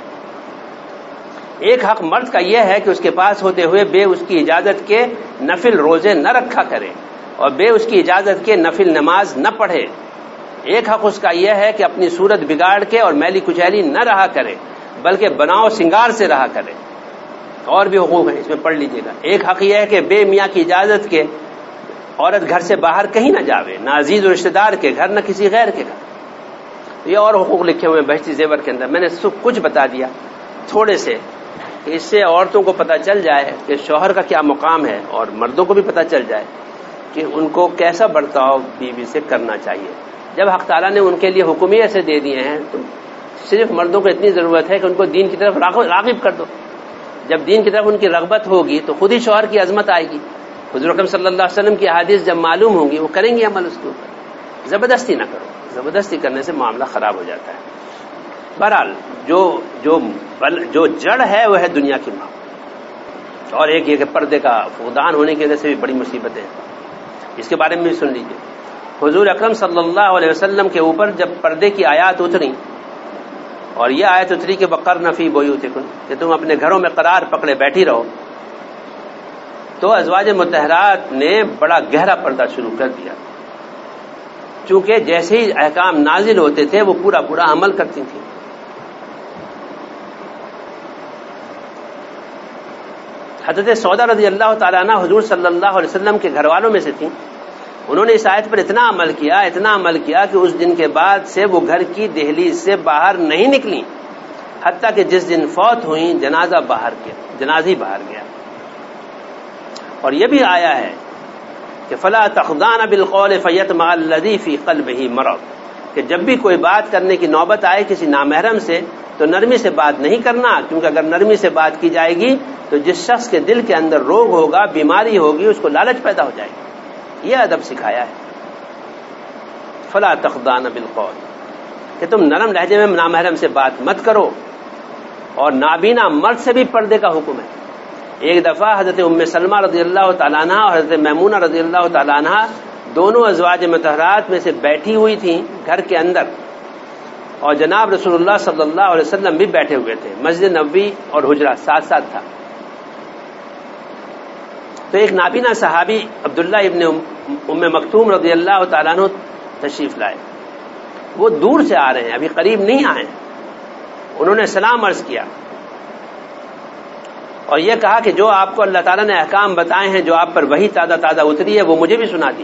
ایک حق مرد کا یہ ہے کہ اس کے پاس ہوتے ہوئے بے اس کی اجازت کے نفل روزے نہ رکھا کرے اور بے اس کی اجازت کے نفل نماز نہ پڑھے. ایک حق اس کا یہ ہے کہ اپنی صورت بگاڑ کے اور میلی کچیلی نہ رہا کرے بلکہ بناؤ سنگار سے رہا کرے. اور بھی حقوق ہیں، اس میں پڑھ لیجئے گا. ایک حق یہ ہے کہ بے میاں کی اجازت کے عورت گھر سے باہر کہیں نہ جاوے، نہ عزیز و رشتہ دار کے گھر نہ کسی غیر کے گھر. یہ اور حقوق لکھے ہوئے بہشتی زیور کے اندر. میں نے سب کچھ بتا دیا تھوڑے سے کہ اس سے عورتوں کو پتہ چل جائے کہ شوہر کا کیا مقام ہے اور مردوں کو بھی پتہ چل جائے کہ ان کو کیسا برتاؤ بیوی سے کرنا چاہیے. جب حق تعالیٰ نے ان کے لیے حکم ہی ایسے دے دیے ہیں تو صرف مردوں کو اتنی ضرورت ہے کہ ان کو دین کی طرف راغب کر دو. جب دین کی طرف ان کی رغبت ہوگی تو خود ہی شوہر کی عظمت آئے گی. حضور اکرم صلی اللہ علیہ وسلم کی احادیث جب معلوم ہوں گی وہ کریں گے عمل اس کے اوپر. زبردستی نہ کرو، زبردستی کرنے سے معاملہ خراب ہو جاتا ہے. بہرحال جو جو جو جڑ ہے وہ ہے دنیا کی ماں. اور ایک یہ کہ پردے کا فقدان ہونے کی وجہ سے بھی بڑی مصیبتیں ہیں، اس کے بارے میں بھی سن لیجیے. حضور اکرم صلی اللہ علیہ وسلم کے اوپر جب پردے کی آیات اتری اور یہ آیت اتری کہ وقرن فی بیوتکن کہ تم اپنے گھروں میں قرار پکڑے بیٹھی رہو، تو ازواج مطہرات نے بڑا گہرا پردہ شروع کر دیا. چونکہ جیسے ہی احکام نازل ہوتے تھے وہ پورا پورا عمل کرتی تھیں. حضرت سودا رضی اللہ تعالیٰ عنہ حضور صلی اللہ علیہ وسلم کے گھر والوں میں سے تھیں. انہوں نے اس آیت پر اتنا عمل کیا اتنا عمل کیا کہ اس دن کے بعد سے وہ گھر کی دہلیز سے باہر نہیں نکلی حتیٰ کہ جس دن فوت ہوئیں جنازہ باہر گیا جنازی باہر گیا. اور یہ بھی آیا ہے کہ فلا تخضعن بالقول فیطمع الذی فی قلبہ مرض کہ جب بھی کوئی بات کرنے کی نوبت آئے کسی نامحرم سے تو نرمی سے بات نہیں کرنا، کیونکہ اگر نرمی سے بات کی جائے گی تو جس شخص کے دل کے اندر روگ ہوگا، بیماری ہوگی، اس کو لالچ پیدا ہو جائے گی. یہ ادب سکھایا ہے. فلا تخضعن بالقول کہ تم نرم لہجے میں نامحرم سے بات مت کرو. اور نابینا مرد سے بھی پردے کا حکم ہے. ایک دفعہ حضرت ام سلمہ رضی اللہ تعالیٰ عنہ اور حضرت میمونہ رضی اللہ تعالیٰ عنہ دونوں ازواج مطہرات میں سے بیٹھی ہوئی تھیں گھر کے اندر، اور جناب رسول اللہ صلی اللہ علیہ وسلم بھی بیٹھے ہوئے تھے. مسجد نبوی اور حجرہ ساتھ ساتھ تھا. تو ایک نابینا صحابی عبداللہ ابن ام مکتوم رضی اللہ تعالیٰ عنہ تشریف لائے. وہ دور سے آ رہے ہیں، ابھی قریب نہیں آئے. انہوں نے سلام عرض کیا اور یہ کہا کہ جو آپ کو اللہ تعالیٰ نے احکام بتائے ہیں، جو آپ پر وحی تازہ تازہ اتری ہے، وہ مجھے بھی سنا دی.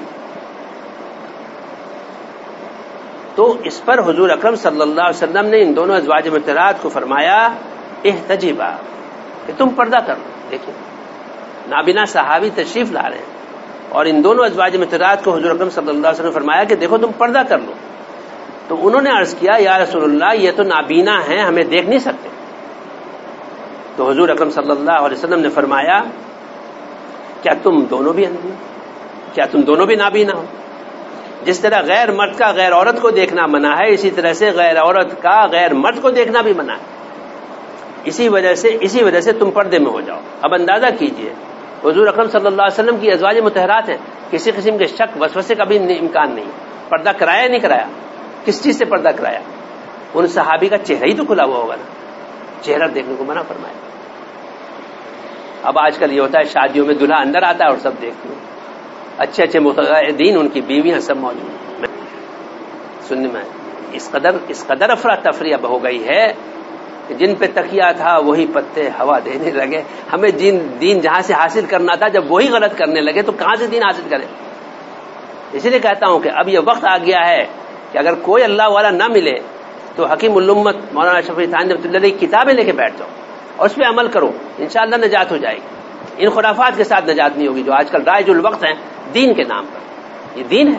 تو اس پر حضور اکرم صلی اللہ علیہ وسلم نے ان دونوں ازواج مطہرات کو فرمایا احتجبا کہ تم پردہ کر لو. دیکھیں نابینا صحابی تشریف لا رہے ہیں اور ان دونوں ازواج مطہرات کو حضور اکرم صلی اللہ علیہ وسلم نے فرمایا کہ دیکھو تم پردہ کر لو. تو انہوں نے عرض کیا یا رسول اللہ یہ تو نابینا ہیں, ہمیں دیکھ نہیں سکتے. تو حضور اکرم صلی اللہ علیہ وسلم نے فرمایا کیا تم دونوں بھی اندھی, کیا تم دونوں بھی نابینا ہو؟ جس طرح غیر مرد کا غیر عورت کو دیکھنا منع ہے, اسی طرح سے غیر عورت کا غیر مرد کو دیکھنا بھی منع ہے. اسی وجہ سے اسی وجہ سے تم پردے میں ہو جاؤ. اب اندازہ کیجئے حضور اکرم صلی اللہ علیہ وسلم کی ازواج مطہرات ہیں, کسی قسم کے شک وسوسے کا بھی امکان نہیں. پردہ کرایا نہیں کرایا, کس چیز سے پردہ کرایا؟ ان صحابی کا چہرہ ہی تو کھلا ہوا ہوگا نا, چہرہ دیکھنے کو منع فرمایا. اب آج کل یہ ہوتا ہے شادیوں میں دلہا اندر آتا ہے اور سب دیکھتے ہیں, اچھے اچھے متقاعدین ان کی بیویاں سب موجود ہیں. سننے میں اس قدر اس قدر افراتفری اب ہو گئی ہے کہ جن پہ تکیہ تھا وہی پتے ہوا دینے لگے. ہمیں دین دین جہاں سے حاصل کرنا تھا جب وہی غلط کرنے لگے تو کہاں سے دین حاصل کریں؟ اسی لیے کہتا ہوں کہ اب یہ وقت آ گیا ہے کہ اگر کوئی اللہ والا نہ ملے تو حکیم الامت مولانا شفیع تھانوی رحمۃ اللہ علیہ کی کتابیں لے کے بیٹھ جاؤ اور اس پہ عمل کرو, انشاءاللہ نجات ہو جائے گی. ان خرافات کے ساتھ نجات نہیں ہوگی جو آج کل رائج الوقت ہیں دین کے نام پر. یہ دین ہے؟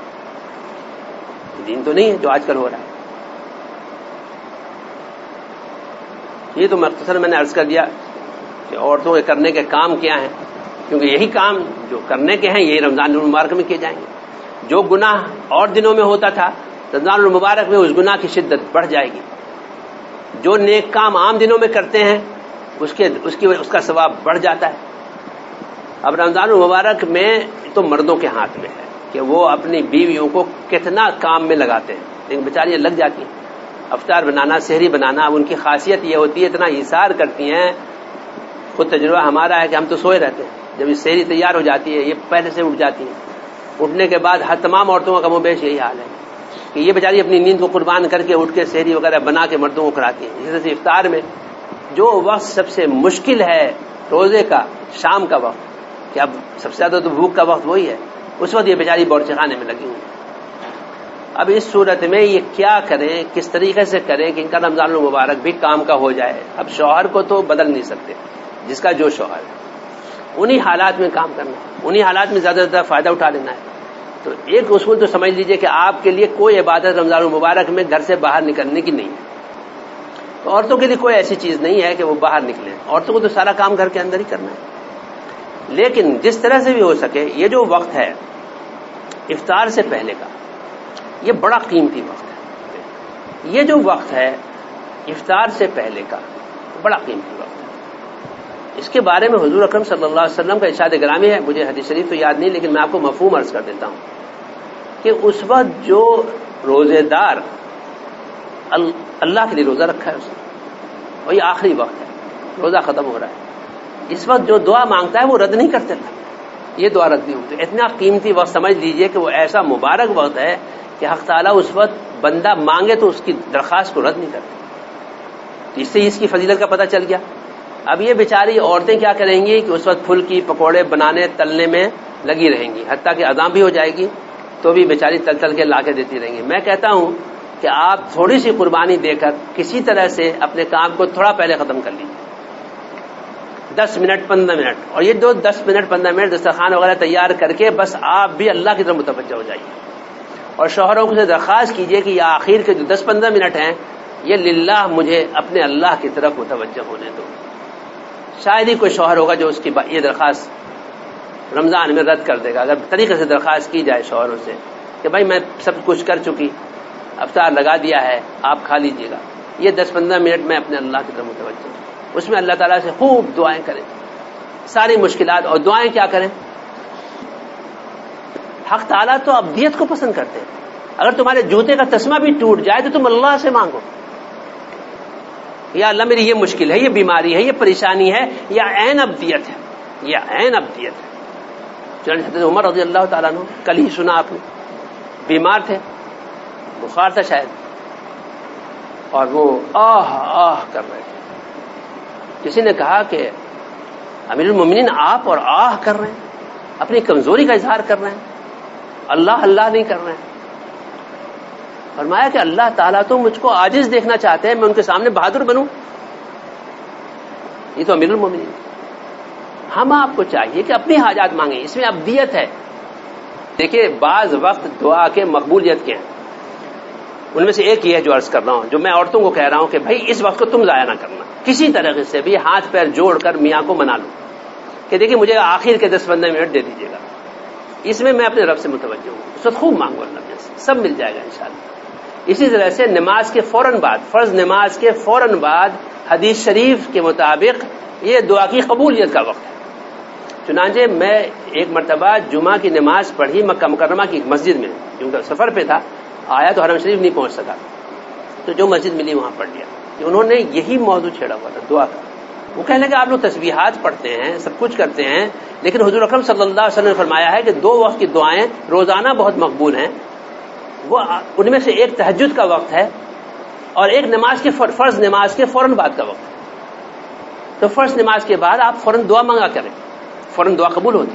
یہ دین تو نہیں ہے جو آج کل ہو رہا ہے. یہ تو مختصر میں نے عرض کر دیا کہ عورتوں کے کرنے کے کام کیا ہیں, کیونکہ یہی کام جو کرنے کے ہیں یہی رمضان المبارک میں کیے جائیں گے. جو گناہ اور دنوں میں ہوتا تھا رمضان المبارک میں اس گناہ کی شدت بڑھ جائے گی. جو نیک کام عام دنوں میں کرتے ہیں اس کے اس کی اس کا ثواب بڑھ جاتا ہے. اب رمضان المبارک میں تو مردوں کے ہاتھ میں ہے کہ وہ اپنی بیویوں کو کتنا کام میں لگاتے ہیں, لیکن بیچاریاں لگ جاتی ہیں. افطار بنانا, سحری بنانا, اب ان کی خاصیت یہ ہوتی ہے اتنا ایثار کرتی ہیں. خود تجربہ ہمارا ہے کہ ہم تو سوئے رہتے ہیں, جب یہ سحری تیار ہو جاتی ہے یہ پہلے سے اٹھ جاتی ہیں. اٹھنے کے بعد ہر تمام عورتوں کا کم و بیش یہی حال ہے کہ یہ بیچاری اپنی نیند کو قربان کر کے اٹھ کے سحری وغیرہ بنا کے مردوں کو کھلاتی ہیں. اسی طرح سے افطار میں جو وقت سب سے مشکل ہے روزے کا, شام کا وقت, کہ اب سب سے زیادہ تو بھوک کا وقت وہی ہے, اس وقت یہ بیچاری باورچی خانے میں لگی ہوئی. اب اس صورت میں یہ کیا کریں, کس طریقے سے کریں کہ ان کا رمضان المبارک بھی کام کا ہو جائے. اب شوہر کو تو بدل نہیں سکتے, جس کا جو شوہر ہے انہی حالات میں کام کرنا ہے, انہی حالات میں زیادہ سے زیادہ فائدہ اٹھا لینا ہے. تو ایک اصول تو سمجھ لیجئے کہ آپ کے لیے کوئی عبادت رمضان المبارک میں گھر سے باہر نکلنے کی نہیں ہے. تو عورتوں کے لیے کوئی ایسی چیز نہیں ہے کہ وہ باہر نکلیں, عورتوں کو تو سارا کام گھر کے اندر ہی کرنا ہے. لیکن جس طرح سے بھی ہو سکے یہ جو وقت ہے افطار سے پہلے کا, یہ بڑا قیمتی وقت ہے. یہ جو وقت ہے افطار سے پہلے کا بڑا قیمتی وقت ہے. اس کے بارے میں حضور اکرم صلی اللہ علیہ وسلم کا ارشاد گرامی ہے, مجھے حدیث شریف تو یاد نہیں لیکن میں آپ کو مفہوم عرض کر دیتا ہوں کہ اس وقت جو روزے دار اللہ کے لیے روزہ رکھا ہے اس نے, اور یہ آخری وقت ہے, روزہ ختم ہو رہا ہے, اس وقت جو دعا مانگتا ہے وہ رد نہیں کرتے تھا, یہ دعا رد نہیں ہوتی. اتنا قیمتی وقت سمجھ لیجئے کہ وہ ایسا مبارک وقت ہے کہ حق تعالیٰ اس وقت بندہ مانگے تو اس کی درخواست کو رد نہیں کرتے. اس سے اس کی فضیلت کا پتہ چل گیا. اب یہ بیچاری عورتیں کیا کریں گی کہ اس وقت پھلکی پکوڑے بنانے تلنے میں لگی رہیں گی, حتیٰ کہ اذان بھی ہو جائے گی تو بھی بیچاری تل تل کے لا کے دیتی رہیں گی. میں کہتا ہوں کہ آپ تھوڑی سی قربانی دے کر کسی طرح سے اپنے کام کو تھوڑا پہلے ختم کر لیجیے, دس منٹ پندرہ منٹ, اور یہ دو دس منٹ پندرہ منٹ دسترخوان وغیرہ تیار کر کے بس آپ بھی اللہ کی طرف متوجہ ہو جائیے, اور شوہروں کو سے درخواست کیجئے کہ یہ آخر کے جو دس پندرہ منٹ ہیں یہ للہ مجھے اپنے اللہ کی طرف متوجہ ہونے دو. شاید ہی کوئی شوہر ہوگا جو اس کی یہ درخواست رمضان میں رد کر دے گا, اگر طریقے سے درخواست کی جائے شوہروں سے کہ بھائی میں سب کچھ کر چکی, افطار لگا دیا ہے, آپ کھا لیجئے گا, یہ دس پندرہ منٹ میں اپنے اللہ کی طرف متوجہ ہوں. اس میں اللہ تعالیٰ سے خوب دعائیں کریں, ساری مشکلات, اور دعائیں کیا کریں, حق تعالیٰ تو ابدیت کو پسند کرتے ہیں. اگر تمہارے جوتے کا تسمہ بھی ٹوٹ جائے تو تم اللہ سے مانگو, یا اللہ میری یہ مشکل ہے, یہ بیماری ہے, یہ پریشانی ہے, یا عین ابدیت ہے, یہ عین ابدیت ہے. چنانچہ حضرت عمر رضی اللہ تعالیٰ عنہ, کل ہی سنا آپ نے, بیمار تھے, بخار تھا شاید, اور وہ آہ آہ کر رہے تھے. کسی نے کہا کہ امیر المومنین آپ اور آہ کر رہے ہیں, اپنی کمزوری کا اظہار کر رہے ہیں, اللہ اللہ نہیں کر رہے ہیں. فرمایا کہ اللہ تعالیٰ تو مجھ کو عاجز دیکھنا چاہتے ہیں, میں ان کے سامنے بہادر بنوں. یہ تو امیر المومنین. ہم آپ کو چاہیے کہ اپنی حاجات مانگیں، اس میں ابدیت ہے. دیکھیے بعض وقت دعا کے مقبولیت کے ہیں، ان میں سے ایک یہ ہے جو عرض کر رہا ہوں، جو میں عورتوں کو کہہ رہا ہوں کہ بھائی اس وقت کو تم ضائع نہ کرنا، کسی طریقے سے بھی ہاتھ پیر جوڑ کر میاں کو منا لو کہ دیکھیے مجھے آخر کے دس پندرہ منٹ دے دیجیے گا، اس میں میں اپنے رب سے متوجہ ہوں، اس وقت خوب مانگو اللہ سے، سب مل جائے گا انشاءاللہ. اسی طرح سے نماز کے فوراً بعد، فرض نماز کے فوراً بعد حدیث شریف کے مطابق یہ دعا کی قبولیت کا وقت ہے. چنانچہ میں ایک مرتبہ جمعہ کی نماز پڑھی مکہ مکرمہ کی مسجد میں، کیونکہ سفر پہ تھا، آیا تو حرم شریف نہیں پہنچ سکا، تو جو مسجد ملی وہاں پڑھ لیا. انہوں نے یہی موضوع چھیڑا ہوا تھا دعا کا. وہ کہنے لگے آپ لوگ تسبیحات پڑھتے ہیں، سب کچھ کرتے ہیں، لیکن حضور اکرم صلی اللہ علیہ وسلم نے فرمایا ہے کہ دو وقت کی دعائیں روزانہ بہت مقبول ہیں، وہ ان میں سے ایک تہجد کا وقت ہے اور ایک نماز کے فرض نماز کے فوراً بعد کا وقت ہے. تو فرض نماز کے بعد آپ فوراً دعا مانگا کریں، فوراً دعا قبول ہوتی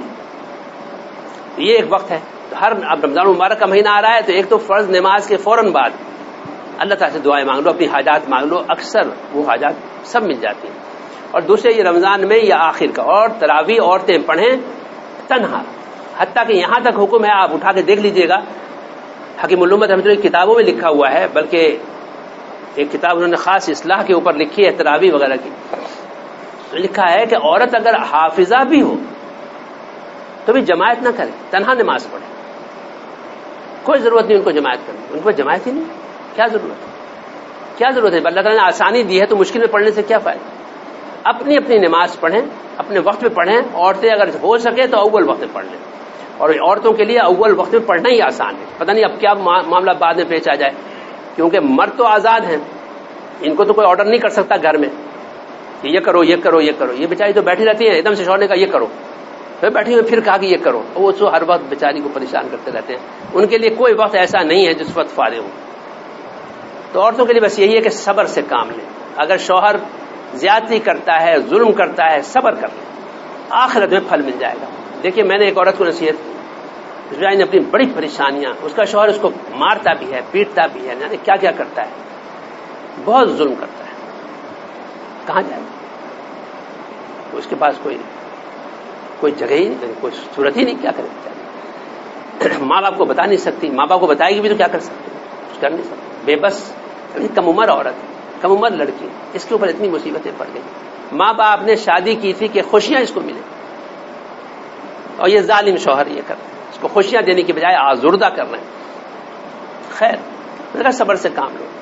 ہے. یہ ایک وقت ہے. تو ہر اب رمضان مبارک کا مہینہ آ رہا ہے تو ایک تو فرض نماز کے فوراً بعد اللہ تعالیٰ سے دعائیں مانگ لو، اپنی حاجات مانگ لو، اکثر وہ حاجات سب مل جاتی ہیں. اور دوسرے یہ رمضان میں یا آخر کا، اور تراویح عورتیں پڑھیں تنہا، حتیٰ کہ یہاں تک حکم ہے، آپ اٹھا کے دیکھ لیجئے گا، حکیم الامت رحمۃ اللہ کی کتابوں میں لکھا ہوا ہے، بلکہ ایک کتاب انہوں نے خاص اصلاح کے اوپر لکھی ہے تراویح وغیرہ کی، لکھا ہے کہ عورت اگر حافظہ بھی ہو تو بھی جماعت نہ کرے، تنہا نماز پڑھے، کوئی ضرورت نہیں ان کو جماعت کرنے، ان کو جماعت ہی نہیں، کیا ضرورت ہے، کیا ضرورت ہے؟ اللہ تعالیٰ نے آسانی دی ہے تو مشکل میں پڑھنے سے کیا فائدہ؟ اپنی اپنی نماز پڑھیں، اپنے وقت میں پڑھیں. عورتیں اگر ہو سکے تو اول وقت میں پڑھ لیں، اور عورتوں کے لیے اول وقت میں پڑھنا ہی آسان ہے. پتہ نہیں اب کیا معاملہ بعد میں پیش آ جائے، کیونکہ مرد تو آزاد ہیں، ان کو تو کوئی آرڈر نہیں کر سکتا گھر میں کہ یہ کرو یہ کرو یہ کرو. یہ بیچاری تو بیٹھی رہتی ہیں، ایک دم سے شوہر نے کہا یہ کرو، پھر بیٹھی ہوئی پھر کہا کہ یہ کرو، وہ تو ہر وقت بیچاری کو پریشان کرتے رہتے ہیں. ان کے لیے کوئی وقت ایسا نہیں ہے جس وقت فارغ ہو. تو عورتوں کے لیے بس یہی ہے کہ صبر سے کام لیں. اگر شوہر زیادتی کرتا ہے، ظلم کرتا ہے، صبر کر لیں، آخرت میں پھل مل جائے گا. دیکھیے میں نے ایک عورت کو نصیحت کی، اس نے اپنی بڑی پریشانیاں، اس کا شوہر اس کو مارتا بھی ہے، پیٹتا بھی ہے، یعنی کیا کیا کرتا ہے، بہت ظلم کرتا ہے. کہاں جائے گا؟ اس کے پاس کوئی کوئی جگہ ہی نہیں، کوئی صورت ہی نہیں، کیا کرے؟ ماں باپ کو بتا نہیں سکتی، ماں باپ کو بتائے گی بھی تو کیا کر سکتے، کچھ کر نہیں سکتے. بے بس، کم عمر عورت، کم عمر لڑکی، اس کے اوپر اتنی مصیبتیں پڑ گئی. ماں باپ نے شادی کی تھی کہ خوشیاں اس کو ملیں، اور یہ ظالم شوہر یہ کر رہے ہیں، اس کو خوشیاں دینے کی بجائے آزردہ کر رہے ہیں. خیر، میں نے کہا صبر سے کام لو،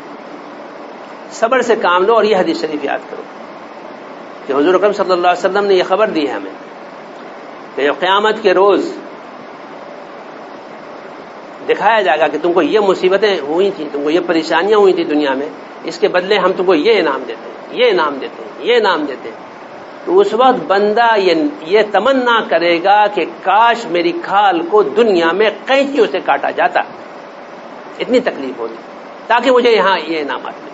صبر سے کام لو. اور یہ حدیث شریف یاد کرو کہ حضور اکرم صلی اللہ علیہ وسلم نے یہ خبر دی ہے ہمیں کہ قیامت کے روز دکھایا جائے گا کہ تم کو یہ مصیبتیں ہوئی تھیں، تم کو یہ پریشانیاں ہوئی تھیں دنیا میں، اس کے بدلے ہم تم کو یہ انعام دیتے ہیں، یہ انعام دیتے ہیں، یہ انعام دیتے ہیں. تو اس وقت بندہ یہ یہ تمنا کرے گا کہ کاش میری کھال کو دنیا میں قینچیوں سے کاٹا جاتا، اتنی تکلیف ہوتی، تاکہ مجھے یہاں یہ انعامات ملتے.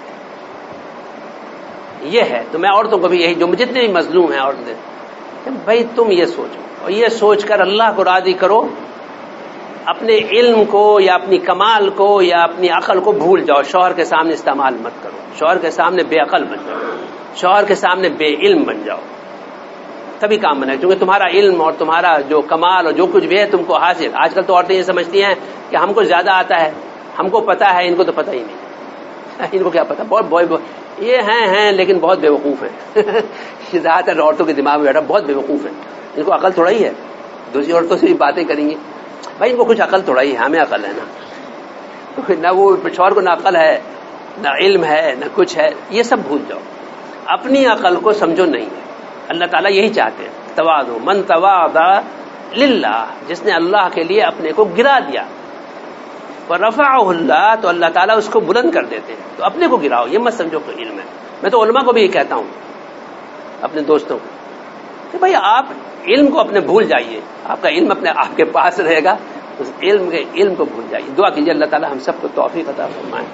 یہ ہے. تو میں عورتوں کو بھی یہی، جو جتنے بھی مظلوم ہیں عورتیں، کہ بھائی تم یہ سوچو، اور یہ سوچ کر اللہ کو راضی کرو، اپنے علم کو یا اپنی کمال کو یا اپنی عقل کو بھول جاؤ. شوہر کے سامنے استعمال مت کرو، شوہر کے سامنے بے عقل بن جاؤ، شوہر کے سامنے بے علم بن جاؤ، تبھی کام بنے. کیونکہ تمہارا علم اور تمہارا جو کمال اور جو کچھ بھی ہے تم کو حاصل. آج کل تو عورتیں یہ سمجھتی ہیں کہ ہم کو زیادہ آتا ہے، ہم کو پتا ہے، ان کو تو پتہ ہی نہیں. ان کو کیا پتا، بہت بہت یہ ہیں ہیں لیکن بہت بے وقوف ہیں. زیادہ تر عورتوں کے دماغ میں بیٹھا بہت بے وقوف ہیں، ان کو عقل تھوڑا ہی ہے. دوسری عورتوں سے بھی باتیں کریں گی، بھائی ان کو کچھ عقل تھوڑا ہی ہے، ہمیں عقل ہے نا. نہ وہ شوہر کو نہ عقل ہے، نہ علم ہے، نہ کچھ ہے. یہ سب بھول جاؤ، اپنی عقل کو سمجھو نہیں ہے. اللہ تعالیٰ یہی چاہتے ہیں، تواضع. من تواضع للہ، جس نے اللہ کے لیے اپنے کو گرا دیا، ورفعہ اللہ، تو اللہ تعالیٰ اس کو بلند کر دیتے ہیں. تو اپنے کو گراؤ، یہ مت سمجھو کہ علم ہے. میں تو علماء کو بھی یہ کہتا ہوں، اپنے دوستوں کو، کہ بھائی آپ علم کو اپنے بھول جائیے. آپ کا علم اپنے آپ کے پاس رہے گا، اس علم کے علم کو بھول جائیے. دعا کیجیے اللہ تعالیٰ ہم سب کو توفیق عطا فرمائے.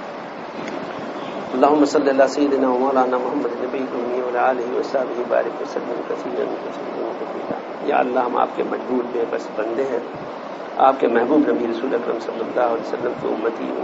اللهم صل على سيدنا ومولانا محمد النبي الأمي وعلى آله وصحبه وبارك وسلم كثيرا كثيرا كثيرا. یا اللہ ہم آپ کے مجبور بے بس بندے ہیں، آپ کے محبوب نبی رسول اکرم صلی اللہ علیہ وسلم کی امتی